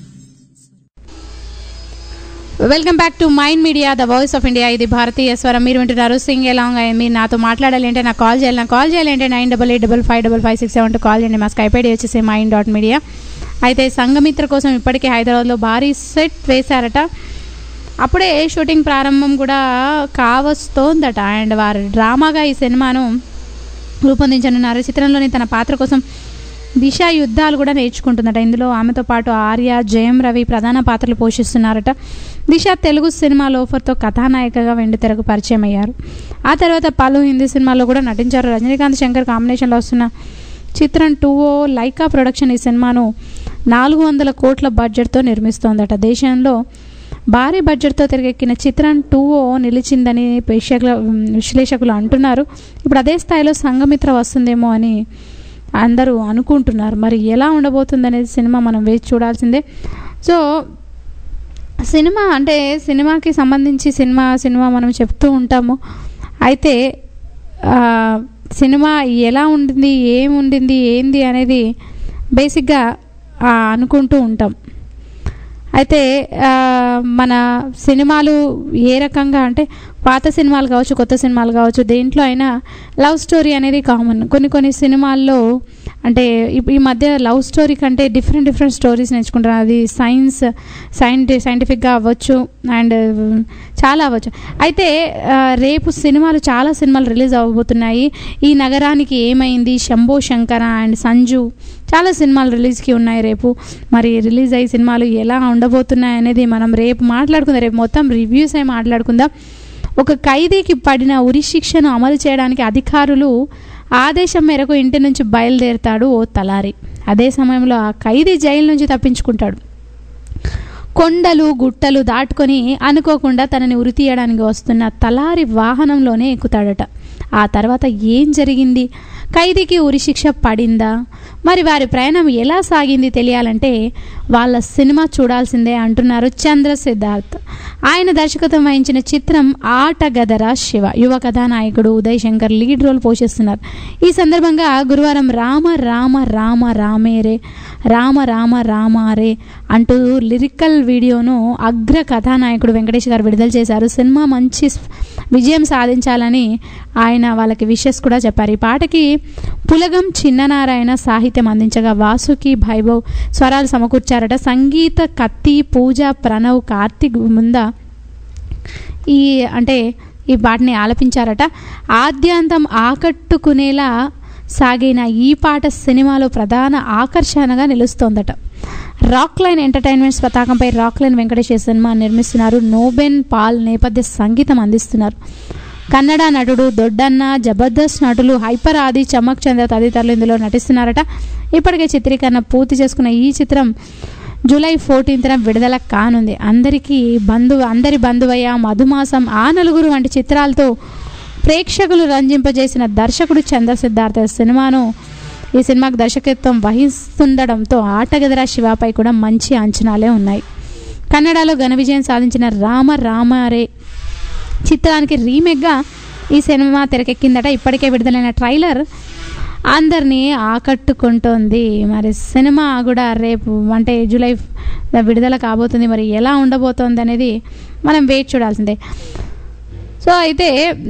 Welcome back to Mind Media the voice of India ఇది భారతీయ స్వరం. మీరు వింటున్నారు సింగ్ ఎలాంగ్. మీరు నాతో మాట్లాడాలి అంటే నాకు కాల్ చేయాలి. నాకు కాల్ చేయాలి అంటే nine double eight double five double five six seven two call చేయండి. మా స్కైప్ ఐడి వచ్చేసి మైండ్ డాట్ మీడియా. అయితే సంఘమిత్ర కోసం ఇప్పటికే హైదరాబాద్లో భారీ సెట్ వేశారట. అప్పుడే షూటింగ్ ప్రారంభం కూడా కావస్తోందట. అండ్ వారు డ్రామాగా ఈ సినిమాను రూపొందించనున్నారు. చిత్రంలోని తన పాత్ర కోసం దిశ యుద్ధాలు కూడా నేర్చుకుంటుందట. ఇందులో ఆమెతో పాటు ఆర్య, జయం రవి ప్రధాన పాత్రలు పోషిస్తున్నారట. దిశ తెలుగు సినిమా లోఫర్తో కథానాయికగా వెండితెరకు పరిచయం అయ్యారు. ఆ తర్వాత పలు హిందీ సినిమాల్లో కూడా నటించారు. రజనీకాంత్ శంకర్ కాంబినేషన్లో వస్తున్న చిత్రం టూ ఓ లైకా ప్రొడక్షన్ ఈ సినిమాను నాలుగు వందల కోట్ల బడ్జెట్తో నిర్మిస్తోందట. దేశంలో భారీ బడ్జెట్తో తెరకెక్కిన చిత్రం టూ ఓ నిలిచిందని ప్రేక్షకుల విశ్లేషకులు అంటున్నారు. ఇప్పుడు అదే స్థాయిలో సంఘమిత్ర వస్తుందేమో అని అందరూ అనుకుంటున్నారు. మరి ఎలా ఉండబోతుంది అనేది సినిమా మనం వేచి చూడాల్సిందే. సో సినిమా అంటే సినిమాకి సంబంధించి సినిమా సినిమా మనం చెప్తూ ఉంటాము. అయితే సినిమా ఎలా ఉండింది, ఏం ఉండింది, ఏంది అనేది బేసిక్గా అనుకుంటూ ఉంటాం. అయితే మన సినిమాలు ఏ రకంగా అంటే పాత సినిమాలు కావచ్చు, కొత్త సినిమాలు కావచ్చు, దేంట్లో అయినా లవ్ స్టోరీ అనేది కామన్. కొన్ని కొన్ని సినిమాల్లో అంటే ఈ మధ్య లవ్ స్టోరీ కంటే డిఫరెంట్ డిఫరెంట్ స్టోరీస్ నేర్చుకుంటారు. అది సైన్స్ సైంటి సైంటిఫిక్గా అవ్వచ్చు అండ్ చాలా అవ్వచ్చు. అయితే రేపు సినిమాలు చాలా సినిమాలు రిలీజ్ అవ్వబోతున్నాయి. ఈ నగరానికి ఏమైంది, శంభో శంకర అండ్ సంజు చాలా సినిమాలు రిలీజ్కి ఉన్నాయి రేపు. మరి రిలీజ్ అయ్యే సినిమాలు ఎలా ఉండబోతున్నాయి అనేది మనం రేపు మాట్లాడుకుందాం. రేపు మొత్తం రివ్యూస్ అయి మాట్లాడుకుందాం. ఒక ఖైదీకి పడిన ఉరి శిక్షను అమలు చేయడానికి అధికారులు ఆదేశం మేరకు ఇంటి నుంచి బయలుదేరుతాడు ఓ తలారి. అదే సమయంలో ఆ ఖైదీ జైలు నుంచి తప్పించుకుంటాడు. కొండలు గుట్టలు దాటుకొని అనుకోకుండా తనని ఉరి తీయడానికి వస్తున్న తలారి వాహనంలోనే ఎక్కుతాడట. ఆ తర్వాత ఏం జరిగింది, ఖైదీకి ఉరిశిక్ష పడిందా, మరి వారి ప్రయాణం ఎలా సాగింది తెలియాలంటే వాళ్ళ సినిమా చూడాల్సిందే అంటున్నారు చంద్ర సిద్ధార్థ్. ఆయన దర్శకత్వం వహించిన చిత్రం ఆటగదరా శివ. యువ కథానాయకుడు ఉదయ్ శంకర్ లీడ్ రోల్ పోషిస్తున్నారు. ఈ సందర్భంగా గురువారం రామ రామ రామ రామేరే రామ రామ రామారే అంటూ లిరికల్ వీడియోను అగ్ర కథానాయకుడు వెంకటేష్ గారు విడుదల చేశారు. సినిమా మంచి విజయం సాధించాలని ఆయన వాళ్ళకి విషెస్ కూడా చెప్పారు. ఈ పాటకి పులగం చిన్ననారాయణ సాహిత్యం అందించగా వాసుకి వైభవ్ స్వరాలు సమకూర్చారట. సంగీత కత్తి, పూజ, ప్రణవ్, కార్తిక్ ముందా ఈ అంటే ఈ పాటని ఆలపించారట. ఆద్యాంతం ఆకట్టుకునేలా సాగిన ఈ పాట సినిమాలో ప్రధాన ఆకర్షణగా నిలుస్తోందట. రాక్ లైన్ ఎంటర్టైన్మెంట్స్ పతాకంపై రాక్ లైన్ వెంకటేష్ సినిమా నిర్మిస్తున్నారు. నోబెన్ పాల్ నేపథ్య సంగీతం అందిస్తున్నారు. కన్నడ నటుడు దొడ్డన్న, జబర్దస్త్ నటులు హైపర్ ఆది, చమక్ చంద్ర తదితరులు ఇందులో నటిస్తున్నారట. ఇప్పటికే చిత్రీకరణ పూర్తి చేసుకున్న ఈ చిత్రం జూలై ఫోర్టీన్త్న విడుదల కానుంది. అందరికీ బంధువు అందరి బంధువయ్య, మధుమాసం, ఆ నలుగురు వంటి చిత్రాలతో ప్రేక్షకులు రంజింపజేసిన దర్శకుడు చంద్ర సిద్ధార్థ సినిమాను ఈ సినిమాకు దర్శకత్వం వహిస్తుండడంతో ఆటగదరా శివపై కూడా మంచి అంచనాలే ఉన్నాయి. కన్నడలో ఘన విజయం సాధించిన రామ రామారే చిత్రానికి రీమేక్గా ఈ సినిమా తెరకెక్కిందట. ఇప్పటికే విడుదలైన ట్రైలర్ అందరినీ ఆకట్టుకుంటోంది. మరి సినిమా కూడా రేపు అంటే జూలై విడుదల కాబోతుంది. మరి ఎలా ఉండబోతోంది అనేది మనం వెయిట్ చూడాల్సిందే. సో అయితే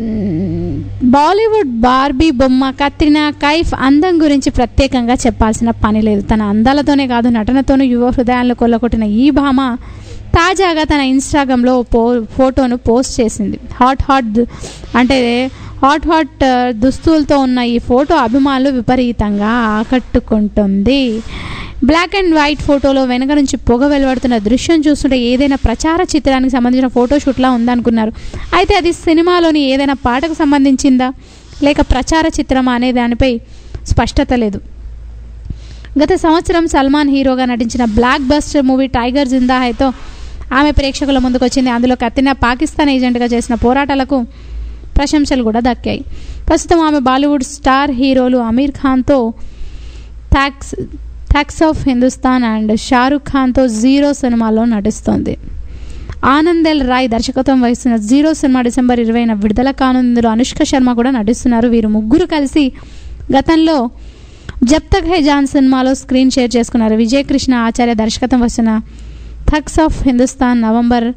బాలీవుడ్ బార్బీ బొమ్మ కత్రినా కైఫ్ అందం గురించి ప్రత్యేకంగా చెప్పాల్సిన పని లేదు. తన అందాలతోనే కాదు నటనతోనూ యువ హృదయాలను కొల్లగొట్టిన ఈ భామ తాజాగా తన ఇన్స్టాగ్రామ్లో పో ఫోటోను పోస్ట్ చేసింది. హాట్ హాట్ అంటే హాట్ హాట్ దుస్తులతో ఉన్న ఈ ఫోటో అభిమానులు విపరీతంగా ఆకట్టుకుంటుంది. బ్లాక్ అండ్ వైట్ ఫోటోలో వెనక నుంచి పొగ వెలువడుతున్న దృశ్యం చూస్తుంటే ఏదైనా ప్రచార చిత్రానికి సంబంధించిన ఫోటోషూట్లా ఉందనుకున్నారు. అయితే అది సినిమాలోని ఏదైనా పాటకు సంబంధించిందా లేక ప్రచార చిత్రమా అనే దానిపై స్పష్టత లేదు. గత సంవత్సరం సల్మాన్ హీరోగా నటించిన blockbuster movie Tiger Zinda హైతో ఆమె ప్రేక్షకుల ముందుకు వచ్చింది. అందులో కత్రినా పాకిస్తాన్ ఏజెంట్గా చేసిన పోరాటాలకు ప్రశంసలు కూడా దక్కాయి. ప్రస్తుతం ఆమె బాలీవుడ్ స్టార్ హీరోలు అమీర్ ఖాన్తో thugs thugs of Hindustan and Shahrukh ఖాన్తో జీరో సినిమాలో నటిస్తోంది. ఆనంద్ ఎల్ రాయ్ దర్శకత్వం వహిస్తున్న జీరో సినిమా డిసెంబర్ ఇరవైన విడుదల కానుందులో అనుష్క శర్మ కూడా నటిస్తున్నారు. వీరు ముగ్గురు కలిసి గతంలో జబ్ తక్ హై జాన్ సినిమాలో స్క్రీన్ షేర్ చేసుకున్నారు. విజయ్ కృష్ణ ఆచార్య దర్శకత్వం వస్తున్న thugs of Hindustan November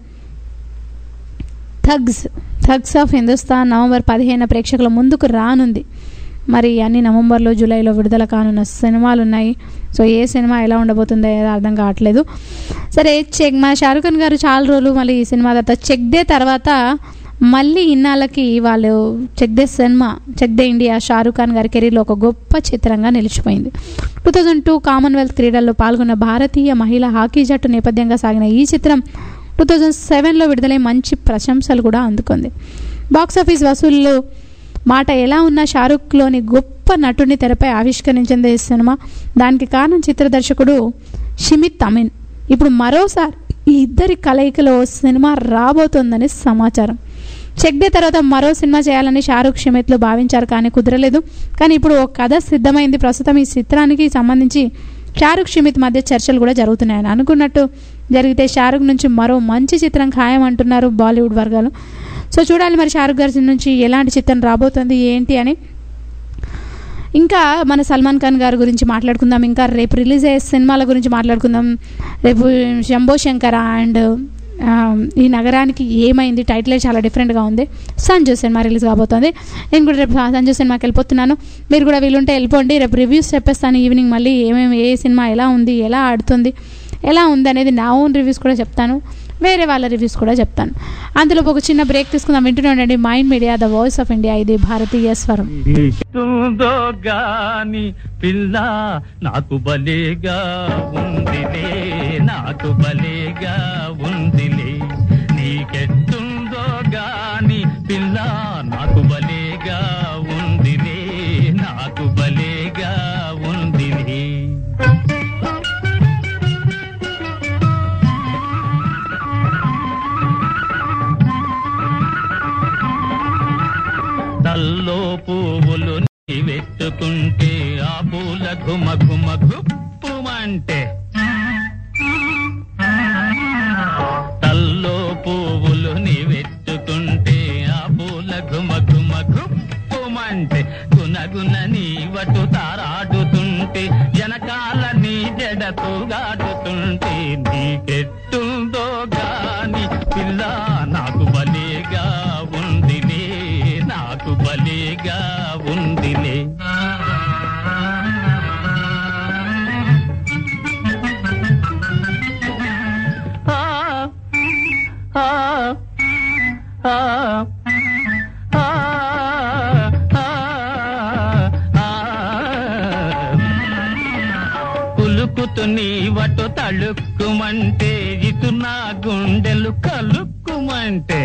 thugs thugs of Hindustan November పదిహేను ప్రేక్షకుల ముందుకు రానుంది. మరి అన్ని నవంబర్లో జూలైలో విడుదల కానున్న సినిమాలు ఉన్నాయి. సో ఏ సినిమా ఎలా ఉండబోతుందో ఏదో అర్థం కావట్లేదు. సరే, చెక్ మా షారుఖ్ ఖాన్ గారు చాలా రోజులు మళ్ళీ ఈ సినిమా తర్వాత చెక్ డే తర్వాత మళ్ళీ ఇన్నాళ్ళకి వాళ్ళు చెక్ దే సినిమా చెక్ దే ఇండియా షారుఖ్ ఖాన్ గారి కెరీర్లో ఒక గొప్ప చిత్రంగా నిలిచిపోయింది. టూ థౌజండ్ టూ కామన్వెల్త్ క్రీడల్లో పాల్గొన్న భారతీయ మహిళా హాకీ జట్టు నేపథ్యంగా సాగిన ఈ చిత్రం టూ థౌజండ్ సెవెన్లో విడుదలై మంచి ప్రశంసలు కూడా అందుకుంది. బాక్సాఫీస్ వసూళ్లు మాట ఎలా ఉన్నా షారుఖ్లోని గొప్ప నటుని తెరపై ఆవిష్కరించింది ఈ సినిమా. దానికి కారణం చిత్ర దర్శకుడు షిమిత్ అమీన్. ఇప్పుడు మరోసారి ఈ ఇద్దరి కలయికలో సినిమా రాబోతోందని సమాచారం. చెక్ డే తర్వాత మరో సినిమా చేయాలని షారుఖ్ షిమిత్లు భావించారు, కానీ కుదరలేదు. కానీ ఇప్పుడు ఒక కథ సిద్ధమైంది. ప్రస్తుతం ఈ చిత్రానికి సంబంధించి షారుఖ్ షిమిత్ మధ్య చర్చలు కూడా జరుగుతున్నాయని అనుకున్నట్టు జరిగితే షారుఖ్ నుంచి మరో మంచి చిత్రం ఖాయం అంటున్నారు బాలీవుడ్ వర్గాలు. సో చూడాలి మరి షారుఖ్ గారి నుంచి ఎలాంటి చిత్రం రాబోతుంది ఏంటి అని. ఇంకా మన సల్మాన్ ఖాన్ గారి గురించి మాట్లాడుకుందాం. ఇంకా రేపు రిలీజ్ అయ్యే సినిమాల గురించి మాట్లాడుకుందాం. రేపు శంభో శంకర అండ్ ఈ నగరానికి ఏమైంది టైటిలే చాలా డిఫరెంట్గా ఉంది. సంజు సినిమా రిలీజ్ కాబోతుంది. నేను కూడా రేపు సంజు సినిమాకి వెళ్ళిపోతున్నాను. మీరు కూడా వీలుంటే వెళ్ళిపోండి. రేపు రివ్యూస్ చెప్పేస్తాను ఈవినింగ్. మళ్ళీ ఏమేమి ఏ సినిమా ఎలా ఉంది, ఎలా ఆడుతుంది, ఎలా ఉంది అనేది నా ఓన్ రివ్యూస్ కూడా చెప్తాను, వేరే వాళ్ళ రివ్యూస్ కూడా చెప్తాను. అందులో ఒక చిన్న బ్రేక్ తీసుకుందాం. వింటూనే ఉండండి Mind Media, the voice of India. ఇది భారతీయ స్వరం. పిల్ల నాకు బలేగా ఉందిలే, నాకు బలేగా ఉందిలే, నీకెట్టుందో గాని పిల్ల నాకు బలేగా ఉందిలే, నాకు బలేగా ఉందిలే. తల్లో పువ్వులు వెట్టుకుంటే ఆ పూల ఘుమ ఘుమ గుప్పుమంటే, తల్లో పువ్వులు వెట్టుకుంటే ఆ పూల ఘుమ ఘుమ గుప్పుమంటే, గునగున నీవటు తారాడుతుంటే జనకాల నీ జడతో గాడుతుంటే, నీకెట్టుందో గాని పిల్ల నాకు బలేగా ఉందిలే, నాకు బలేగా ఉందిలే. కులుకుతు నీవటు తళుక్కుమంటే ఇటు నా గుండెలు కలుక్కుమంటే,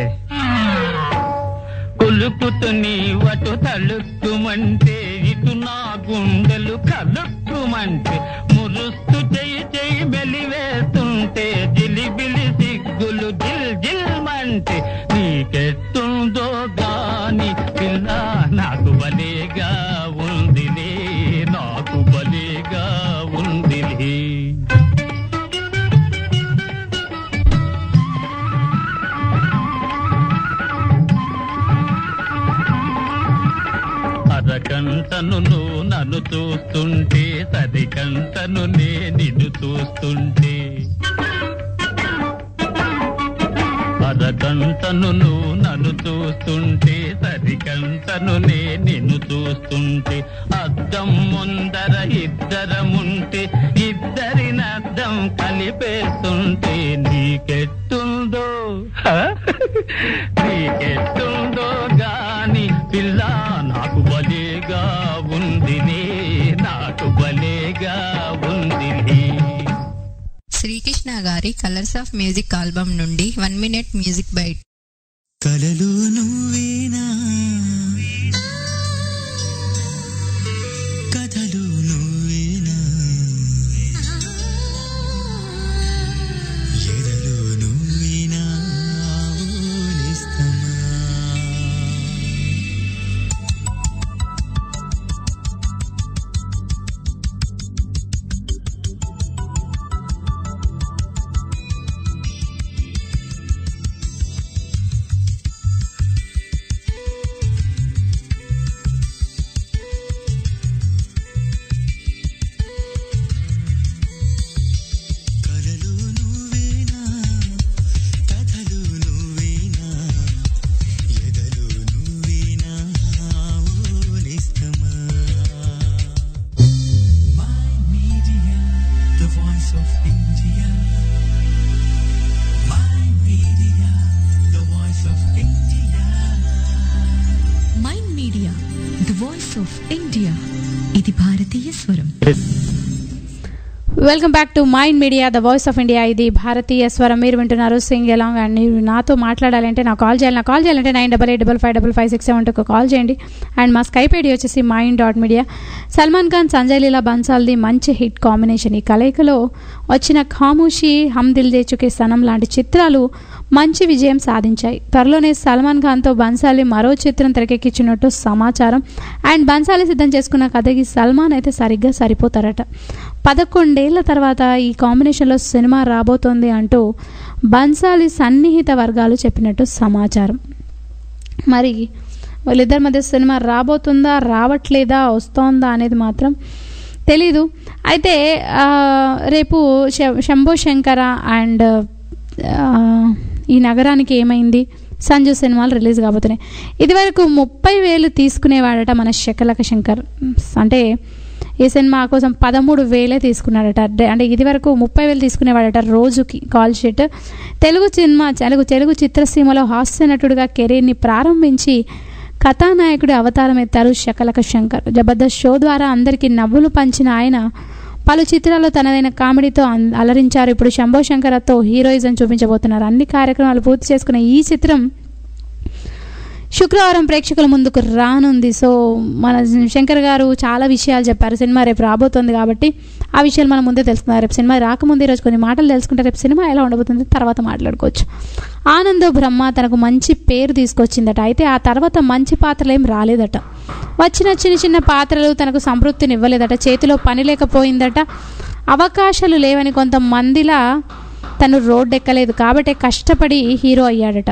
కులుకుతు నీవటు తళుక్కుమంటే ఇటు నా గుండెలు కలుక్కుమంటే, మురుస్తు చెయ్యి చెయ్యి మెలివేస్తుంటే జిలిబిలి సిగ్గులు జిల్ జిల్మంటే, నీకెట్టుందో గాని పిల్ల నాకు బలేగా ఉందిలే, నాకు బలేగా ఉందిలే. అరకంటను నువ్వు నన్ను చూస్తుంటే, సరికంటను నే నిన్ను చూస్తుంటే, అరకంటను నువ్వు నన్ను చూస్తుంటే, సరికంటను నే నిన్ను చూస్తుంటే, అద్దం ముందర ఇద్దరముంటే ఇద్దరినద్దం కలిపేస్తుంటే, నీకెట్టుందో నీకెట్టుందో గాని పిల్ల హాయిగా ఉంది. శ్రీకృష్ణ గారి కలర్స్ ఆఫ్ మ్యూజిక్ ఆల్బమ్ నుండి వన్ మినిట్ మ్యూజిక్ బైట్. కలలు నువ్వేనా, కథలు నువ్వేనా, ఎదలు నువ్వేనా ఓనిస్తమా. Mind Media the voice of India, ఇది భారతీయ స్వరం. Welcome back to Mind Media the voice of India, ఇది భారతీయ స్వరం. మీరు వింటున్నారు సింగ్ ఎలాంగ్. అండ్ మీరు నాతో మాట్లాడాలంటే నాకు కాల్ చేయాలి. నాకు కాల్ చేయాలంటే nine double eight double five double five six seven టూకి కాల్ చేయండి. అండ్ మా స్కైప్ ఐడి వచ్చేసి Mind dot Media. Salman Khan, Sanjay Leela బన్సాల్ది మంచి హిట్ కాంబినేషన్. ఈ కలయికలో వచ్చిన ఖామోషి, హమ్ దిల్ దే చుకే సనం లాంటి చిత్రాలు మంచి విజయం సాధించాయి. త్వరలోనే సల్మాన్ ఖాన్తో బన్సాలి మరో చిత్రం తెరకెక్కించినట్టు సమాచారం. అండ్ బన్సాలి సిద్ధం చేసుకున్న కథకి సల్మాన్ అయితే సరిగ్గా సరిపోతారట. పదకొండేళ్ల తర్వాత ఈ కాంబినేషన్లో సినిమా రాబోతోంది అంటూ బన్సాలి సన్నిహిత వర్గాలు చెప్పినట్టు సమాచారం. మరి వాళ్ళిద్దరి మధ్య సినిమా రాబోతుందా, రావట్లేదా, వస్తోందా అనేది మాత్రం తెలీదు. అయితే రేపు శంభో శంకర అండ్ ఈ నగరానికి ఏమైంది సంజు సినిమాలు రిలీజ్ కాబోతున్నాయి. ఇదివరకు ముప్పై వేలు తీసుకునేవాడట మన శకలక శంకర్. అంటే ఈ సినిమా కోసం పదమూడు వేలే తీసుకున్నాడట. అంటే ఇది వరకు ముప్పై వేలు తీసుకునేవాడట రోజుకి call sheet. Telugu cinema Telugu Telugu చిత్రసీమలో హాస్య నటుడిగా కెరీర్ని ప్రారంభించి కథానాయకుడి అవతారం ఎత్తారు శకలక శంకర్. జబర్దస్త్ షో ద్వారా అందరికీ నవ్వులు పంచిన ఆయన పలు చిత్రాల్లో తనదైన కామెడీతో అలరించారు. ఇప్పుడు శంభో శంకరతో హీరోయిజం చూపించబోతున్నారు. అన్ని కార్యక్రమాలు పూర్తి చేసుకున్న ఈ చిత్రం శుక్రవారం ప్రేక్షకుల ముందుకు రానుంది. సో మన శంకర్ గారు చాలా విషయాలు చెప్పారు. సినిమా రేపు రాబోతుంది కాబట్టి ఆ విషయాలు మనం ముందే తెలుసుకున్నారు. రేపు సినిమా రాకముందు ఈరోజు కొన్ని మాటలు తెలుసుకుంటే రేపు సినిమా ఎలా ఉండబోతుంది తర్వాత మాట్లాడుకోవచ్చు. ఆనందో బ్రహ్మ తనకు మంచి పేరు తీసుకొచ్చిందట. అయితే ఆ తర్వాత మంచి పాత్రలు ఏం రాలేదట. వచ్చిన చిన్న చిన్న పాత్రలు తనకు సంతృప్తిని ఇవ్వలేదట. చేతిలో పని లేకపోయిందట. అవకాశాలు లేవని కొంతమందిలా తను రోడ్డు ఎక్కలేదు కాబట్టి కష్టపడి హీరో అయ్యాడట.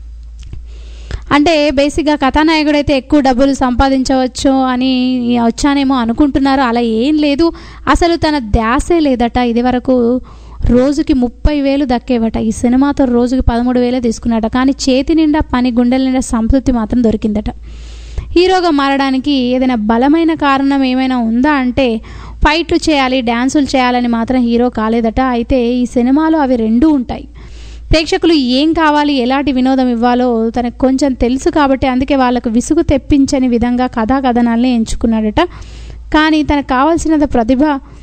అంటే బేసిక్గా కథానాయకుడు అయితే ఎక్కువ డబ్బులు సంపాదించవచ్చు అని వచ్చానేమో అనుకుంటున్నారు. అలా ఏం లేదు. అసలు తన ధ్యాసే లేదట. ఇది వరకు రోజుకి ముప్పై వేలు దక్కేవట. ఈ సినిమాతో రోజుకి పదమూడు వేలే తీసుకున్నాడట. కానీ చేతి నిండా పని, గుండెల నిండా సంతృప్తి మాత్రం దొరికిందట. హీరోగా మారడానికి ఏదైనా బలమైన కారణం ఏమైనా ఉందా అంటే ఫైట్లు చేయాలి, డ్యాన్సులు చేయాలని మాత్రం హీరో కాలేదట. అయితే ఈ సినిమాలో అవి రెండూ ఉంటాయి. ప్రేక్షకులు ఏం కావాలి, ఎలాంటి వినోదం ఇవ్వాలో తనకు కొంచెం తెలుసు కాబట్టి అందుకే వాళ్ళకు విసుగు తెప్పించని విధంగా కథా కథనాల్ని ఎంచుకున్నాడట. కానీ తనకు కావాల్సినంత ప్రతిభ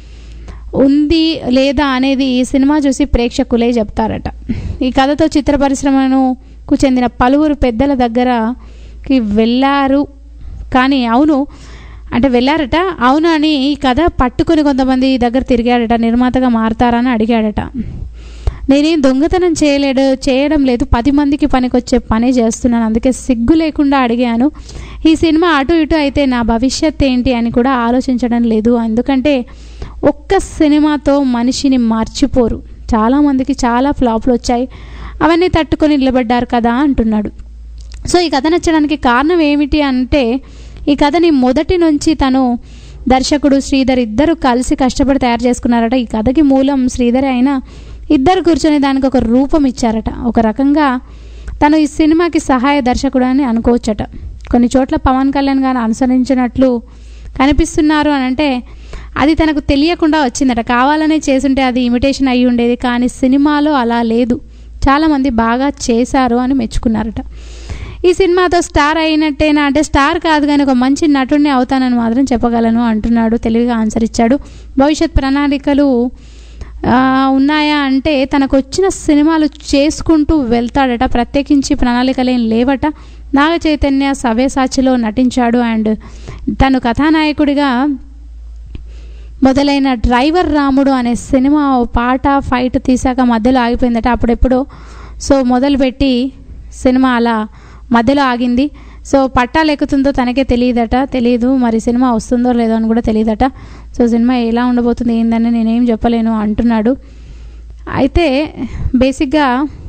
ఉంది లేదా అనేది ఈ సినిమా చూసి ప్రేక్షకులే చెప్తారట. ఈ కథతో చిత్ర పరిశ్రమకు చెందిన పలువురు పెద్దల దగ్గరకి వెళ్ళారు. కానీ అవును అంటే వెళ్ళారట. అవును అని ఈ కథ పట్టుకొని కొంతమంది దగ్గర తిరిగాడట. నిర్మాతగా మారతారని అడిగాడట. నేనేం దొంగతనం చేయలేడు చేయడం లేదు పది మందికి పనికొచ్చే పనే చేస్తున్నాను. అందుకే సిగ్గు లేకుండా అడిగాను. ఈ సినిమా అటు ఇటు అయితే నా భవిష్యత్ ఏంటి అని కూడా ఆలోచించడం లేదు. ఎందుకంటే ఒక్క సినిమాతో మనిషిని మర్చిపోరు. చాలామందికి చాలా ఫ్లాప్లు వచ్చాయి. అవన్నీ తట్టుకొని నిలబడ్డారు కదా అంటున్నాడు. సో ఈ కథ నచ్చడానికి కారణం ఏమిటి అంటే ఈ కథని మొదటి నుంచి తను దర్శకుడు శ్రీధర్ ఇద్దరు కలిసి కష్టపడి తయారు చేసుకున్నారట. ఈ కథకి మూలం శ్రీధర్ అయినా ఇద్దరు కూర్చొని దానికి ఒక రూపం ఇచ్చారట. ఒక రకంగా తను ఈ సినిమాకి సహాయ దర్శకుడు అని అనుకోవచ్చట. కొన్ని చోట్ల పవన్ కళ్యాణ్ గారిని అనుసరించినట్లు కనిపిస్తున్నారు అని అంటే అది తనకు తెలియకుండా వచ్చిందట. కావాలనే చేసుంటే అది ఇమిటేషన్ అయ్యి ఉండేది. కానీ సినిమాలో అలా లేదు. చాలామంది బాగా చేశారు అని మెచ్చుకున్నారట. ఈ సినిమాతో స్టార్ అయినట్టేనా అంటే స్టార్ కాదు కానీ ఒక మంచి నటుడిని అవుతానని మాత్రం చెప్పగలను అంటున్నాడు. తెలివిగా ఆన్సర్ ఇచ్చాడు. భవిష్యత్ ప్రణాళికలు ఉన్నాయా అంటే తనకు వచ్చిన సినిమాలు చేసుకుంటూ వెళ్తాడట, ప్రత్యేకించి ప్రణాళికలేం లేవట. నాగ చైతన్య సవ్యసాచిలో నటించాడు అండ్ తను కథానాయకుడిగా మొదలైన డ్రైవర్ రాముడు అనే సినిమా పాట ఫైట్ తీసాక మధ్యలో ఆగిపోయిందట. అప్పుడెప్పుడు సో మొదలుపెట్టి సినిమా అలా మధ్యలో ఆగింది. సో పట్టాలు ఎక్కుతుందో తనకే తెలియదట, తెలియదు మరి సినిమా వస్తుందో లేదో అని కూడా తెలియదట. సో సినిమా ఎలా ఉండబోతుంది ఏందని నేనేం చెప్పలేను అంటున్నాడు. అయితే బేసిక్గా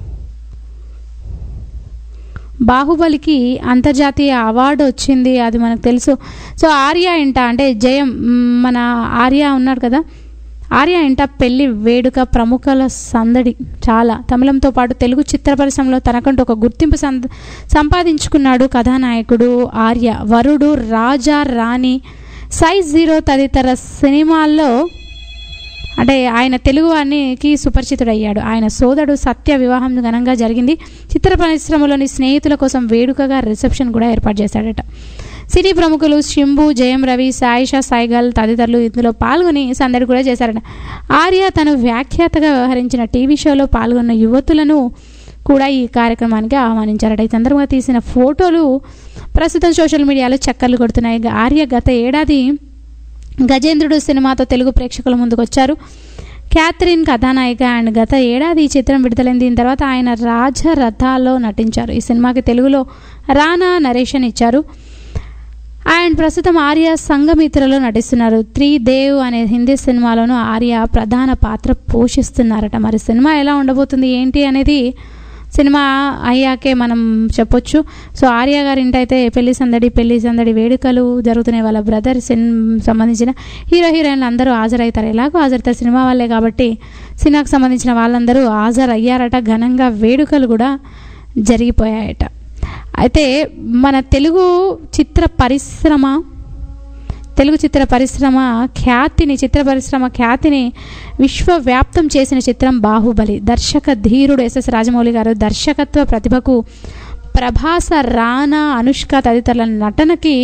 బాహుబలికి అంతర్జాతీయ అవార్డు వచ్చింది, అది మనకు తెలుసు. సో ఆర్య ఇంట అంటే జయం మన ఆర్య ఉన్నాడు కదా, ఆర్య ఇంట పెళ్లి వేడుక ప్రముఖుల సందడి చాలా. తమిళంతో పాటు తెలుగు చిత్ర పరిశ్రమలో తనకంటూ ఒక గుర్తింపు సంద సంపాదించుకున్నాడు కథానాయకుడు ఆర్య. వరుడు, రాజా, రాణి, సైజ్ జీరో తదితర సినిమాల్లో అంటే ఆయన తెలుగు వారికి సుపరిచితుడయ్యాడు. ఆయన సోదరుడు సత్య వివాహం ఘనంగా జరిగింది. చిత్ర పరిశ్రమలోని స్నేహితుల కోసం వేడుకగా రిసెప్షన్ కూడా ఏర్పాటు చేశాడట. సినీ ప్రముఖులు శంభు, జయం రవి, సాయిషా సైగల్ తదితరులు ఇందులో పాల్గొని సందడి కూడా చేశారట. ఆర్య తను వ్యాఖ్యాతగా వ్యవహరించిన టీవీ షోలో పాల్గొన్న యువతులను కూడా ఈ కార్యక్రమానికి ఆహ్వానించారట. ఈ సందర్భంగా తీసిన ఫోటోలు ప్రస్తుతం సోషల్ మీడియాలో చక్కర్లు కొడుతున్నాయి. ఆర్య గత ఏడాది గజేంద్రుడు సినిమాతో తెలుగు ప్రేక్షకుల ముందుకు వచ్చారు. క్యాథరిన్ కథానాయిక అండ్ గత ఏడాది ఈ చిత్రం విడుదలైంది. దీని తర్వాత ఆయన రాజరథాలో నటించారు. ఈ సినిమాకి తెలుగులో రానా నరేషన్ ఇచ్చారు. అండ్ ప్రస్తుతం ఆర్య సంఘమిత్రలో నటిస్తున్నారు. త్రీ దేవ్ అనే హిందీ సినిమాలోనూ ఆర్య ప్రధాన పాత్ర పోషిస్తున్నారట. మరి సినిమా ఎలా ఉండబోతుంది ఏంటి అనేది సినిమా అయ్యాకే మనం చెప్పొచ్చు. సో ఆర్య గారి ఇంటైతే పెళ్లి సందడి పెళ్లి సందడి వేడుకలు జరుగుతున్నాయి. వాళ్ళ బ్రదర్ సిన్ సంబంధించిన హీరో హీరోయిన్లు అందరూ హాజరవుతారు. ఎలాగో హాజరవుతారు సినిమా వాళ్ళే కాబట్టి సినిమాకి సంబంధించిన వాళ్ళందరూ హాజరయ్యారట. ఘనంగా వేడుకలు కూడా జరిగిపోయాయట. అయితే మన తెలుగు చిత్ర పరిశ్రమ తెలుగు చిత్ర పరిశ్రమ ఖ్యాతిని చిత్ర పరిశ్రమ ఖ్యాతిని విశ్వవ్యాప్తం చేసిన చిత్రం బాహుబలి. దర్శక ధీరుడు ఎస్ఎస్ రాజమౌళి గారు దర్శకత్వ ప్రతిభకు ప్రభాస, రానా, అనుష్క తదితరుల నటనకి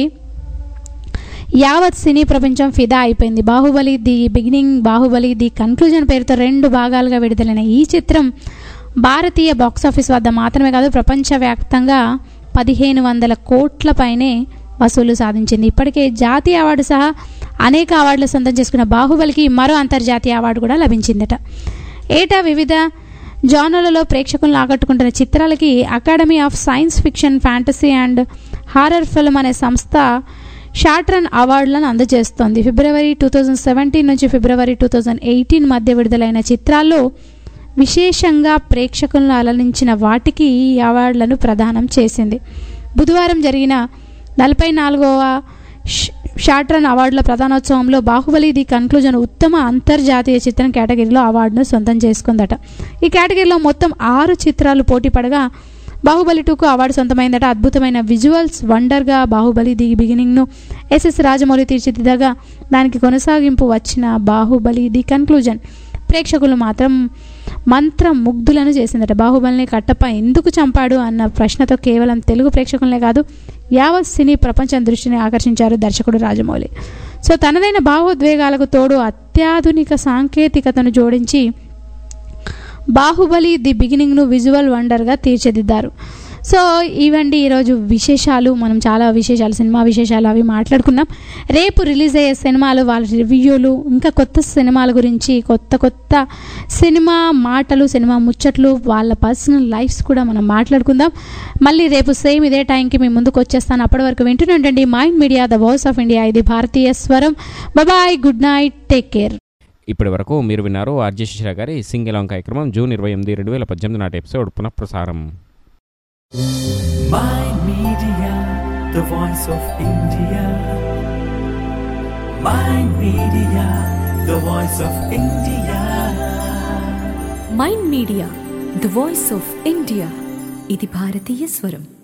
యావత్ సినీ ప్రపంచం ఫిదా అయిపోయింది. Baahubali the beginning, Baahubali the conclusion పేరుతో రెండు భాగాలుగా విడుదలైన ఈ చిత్రం భారతీయ బాక్సాఫీస్ వద్ద మాత్రమే కాదు ప్రపంచవ్యాప్తంగా పదిహేను వందల కోట్ల పైనే వసూలు సాధించింది. ఇప్పటికే జాతీయ అవార్డు సహా అనేక అవార్డులు సొంతం చేసుకున్న బాహుబలికి మరో అంతర్జాతీయ అవార్డు కూడా లభించిందట. ఏటా వివిధ జానర్లలో ప్రేక్షకులను ఆకట్టుకుంటున్న చిత్రాలకి academy of science fiction, fantasy and horror film అనే సంస్థ షార్ట్ రన్ అవార్డులను అందజేస్తోంది. ఫిబ్రవరి టూ థౌజండ్ సెవెంటీన్ నుంచి ఫిబ్రవరి టూ థౌజండ్ ఎయిటీన్ మధ్య విడుదలైన చిత్రాల్లో విశేషంగా ప్రేక్షకులను అలరించిన వాటికి ఈ అవార్డులను ప్రదానం చేసింది. బుధవారం జరిగిన నలభై నాలుగవ షార్ట్ రన్ అవార్డుల ప్రధానోత్సవంలో బాహుబలి ది కన్క్లూజన్ ఉత్తమ అంతర్జాతీయ చిత్రం కేటగిరీలో అవార్డును సొంతం చేసుకుందట. ఈ కేటగిరీలో మొత్తం ఆరు చిత్రాలు పోటీ పడగా బాహుబలి టూకు అవార్డు సొంతమైందట. అద్భుతమైన విజువల్స్ వండర్గా బాహుబలి ది బిగినింగ్ను ఎస్ఎస్ రాజమౌళి తీర్చిదిద్దగా దానికి కొనసాగింపు వచ్చిన బాహుబలి ది కన్క్లూజన్ ప్రేక్షకులు మాత్రం మంత్రం ముగ్ధులను చేసిందట. బాహుబలిని కట్టప్ప ఎందుకు చంపాడు అన్న ప్రశ్నతో కేవలం తెలుగు ప్రేక్షకులనే కాదు యావత్ సినీ ప్రపంచం దృష్టిని ఆకర్షించారు దర్శకుడు రాజమౌళి. సో తనదైన భావోద్వేగాలకు తోడు అత్యాధునిక సాంకేతికతను జోడించి బాహుబలి ది బిగినింగ్ను విజువల్ వండర్గా తీర్చిదిద్దారు. సో ఇవండి ఈరోజు విశేషాలు. మనం చాలా విశేషాలు, సినిమా విశేషాలు అవి మాట్లాడుకున్నాం. రేపు రిలీజ్ అయ్యే సినిమాలు, వాళ్ళ రివ్యూలు, ఇంకా కొత్త సినిమాల గురించి, కొత్త కొత్త సినిమా మాటలు, సినిమా ముచ్చట్లు, వాళ్ళ పర్సనల్ లైఫ్స్ కూడా మనం మాట్లాడుకుందాం. మళ్ళీ రేపు సేమ్ ఇదే టైంకి మీ ముందుకు వచ్చేస్తాను. అప్పటి వరకు వింటూనే Mind Media, the voice of India. ఇది భారతీయ స్వరం. Bye, good night, take care. ఇప్పటి వరకు మీరు విన్నారు ఆర్జే శిశిర గారి సింగ్ ఎలాంగ్ కార్యక్రమం జూన్ ఇరవై ఎనిమిది రెండు వేల పద్దెనిమిది నాటి ఎపిసోడ్ పునఃప్రసారం. Mind Media, the voice of India. Mind Media, the voice of India. Mind Media, the voice of India. ఇది భారతీయ స్వరం.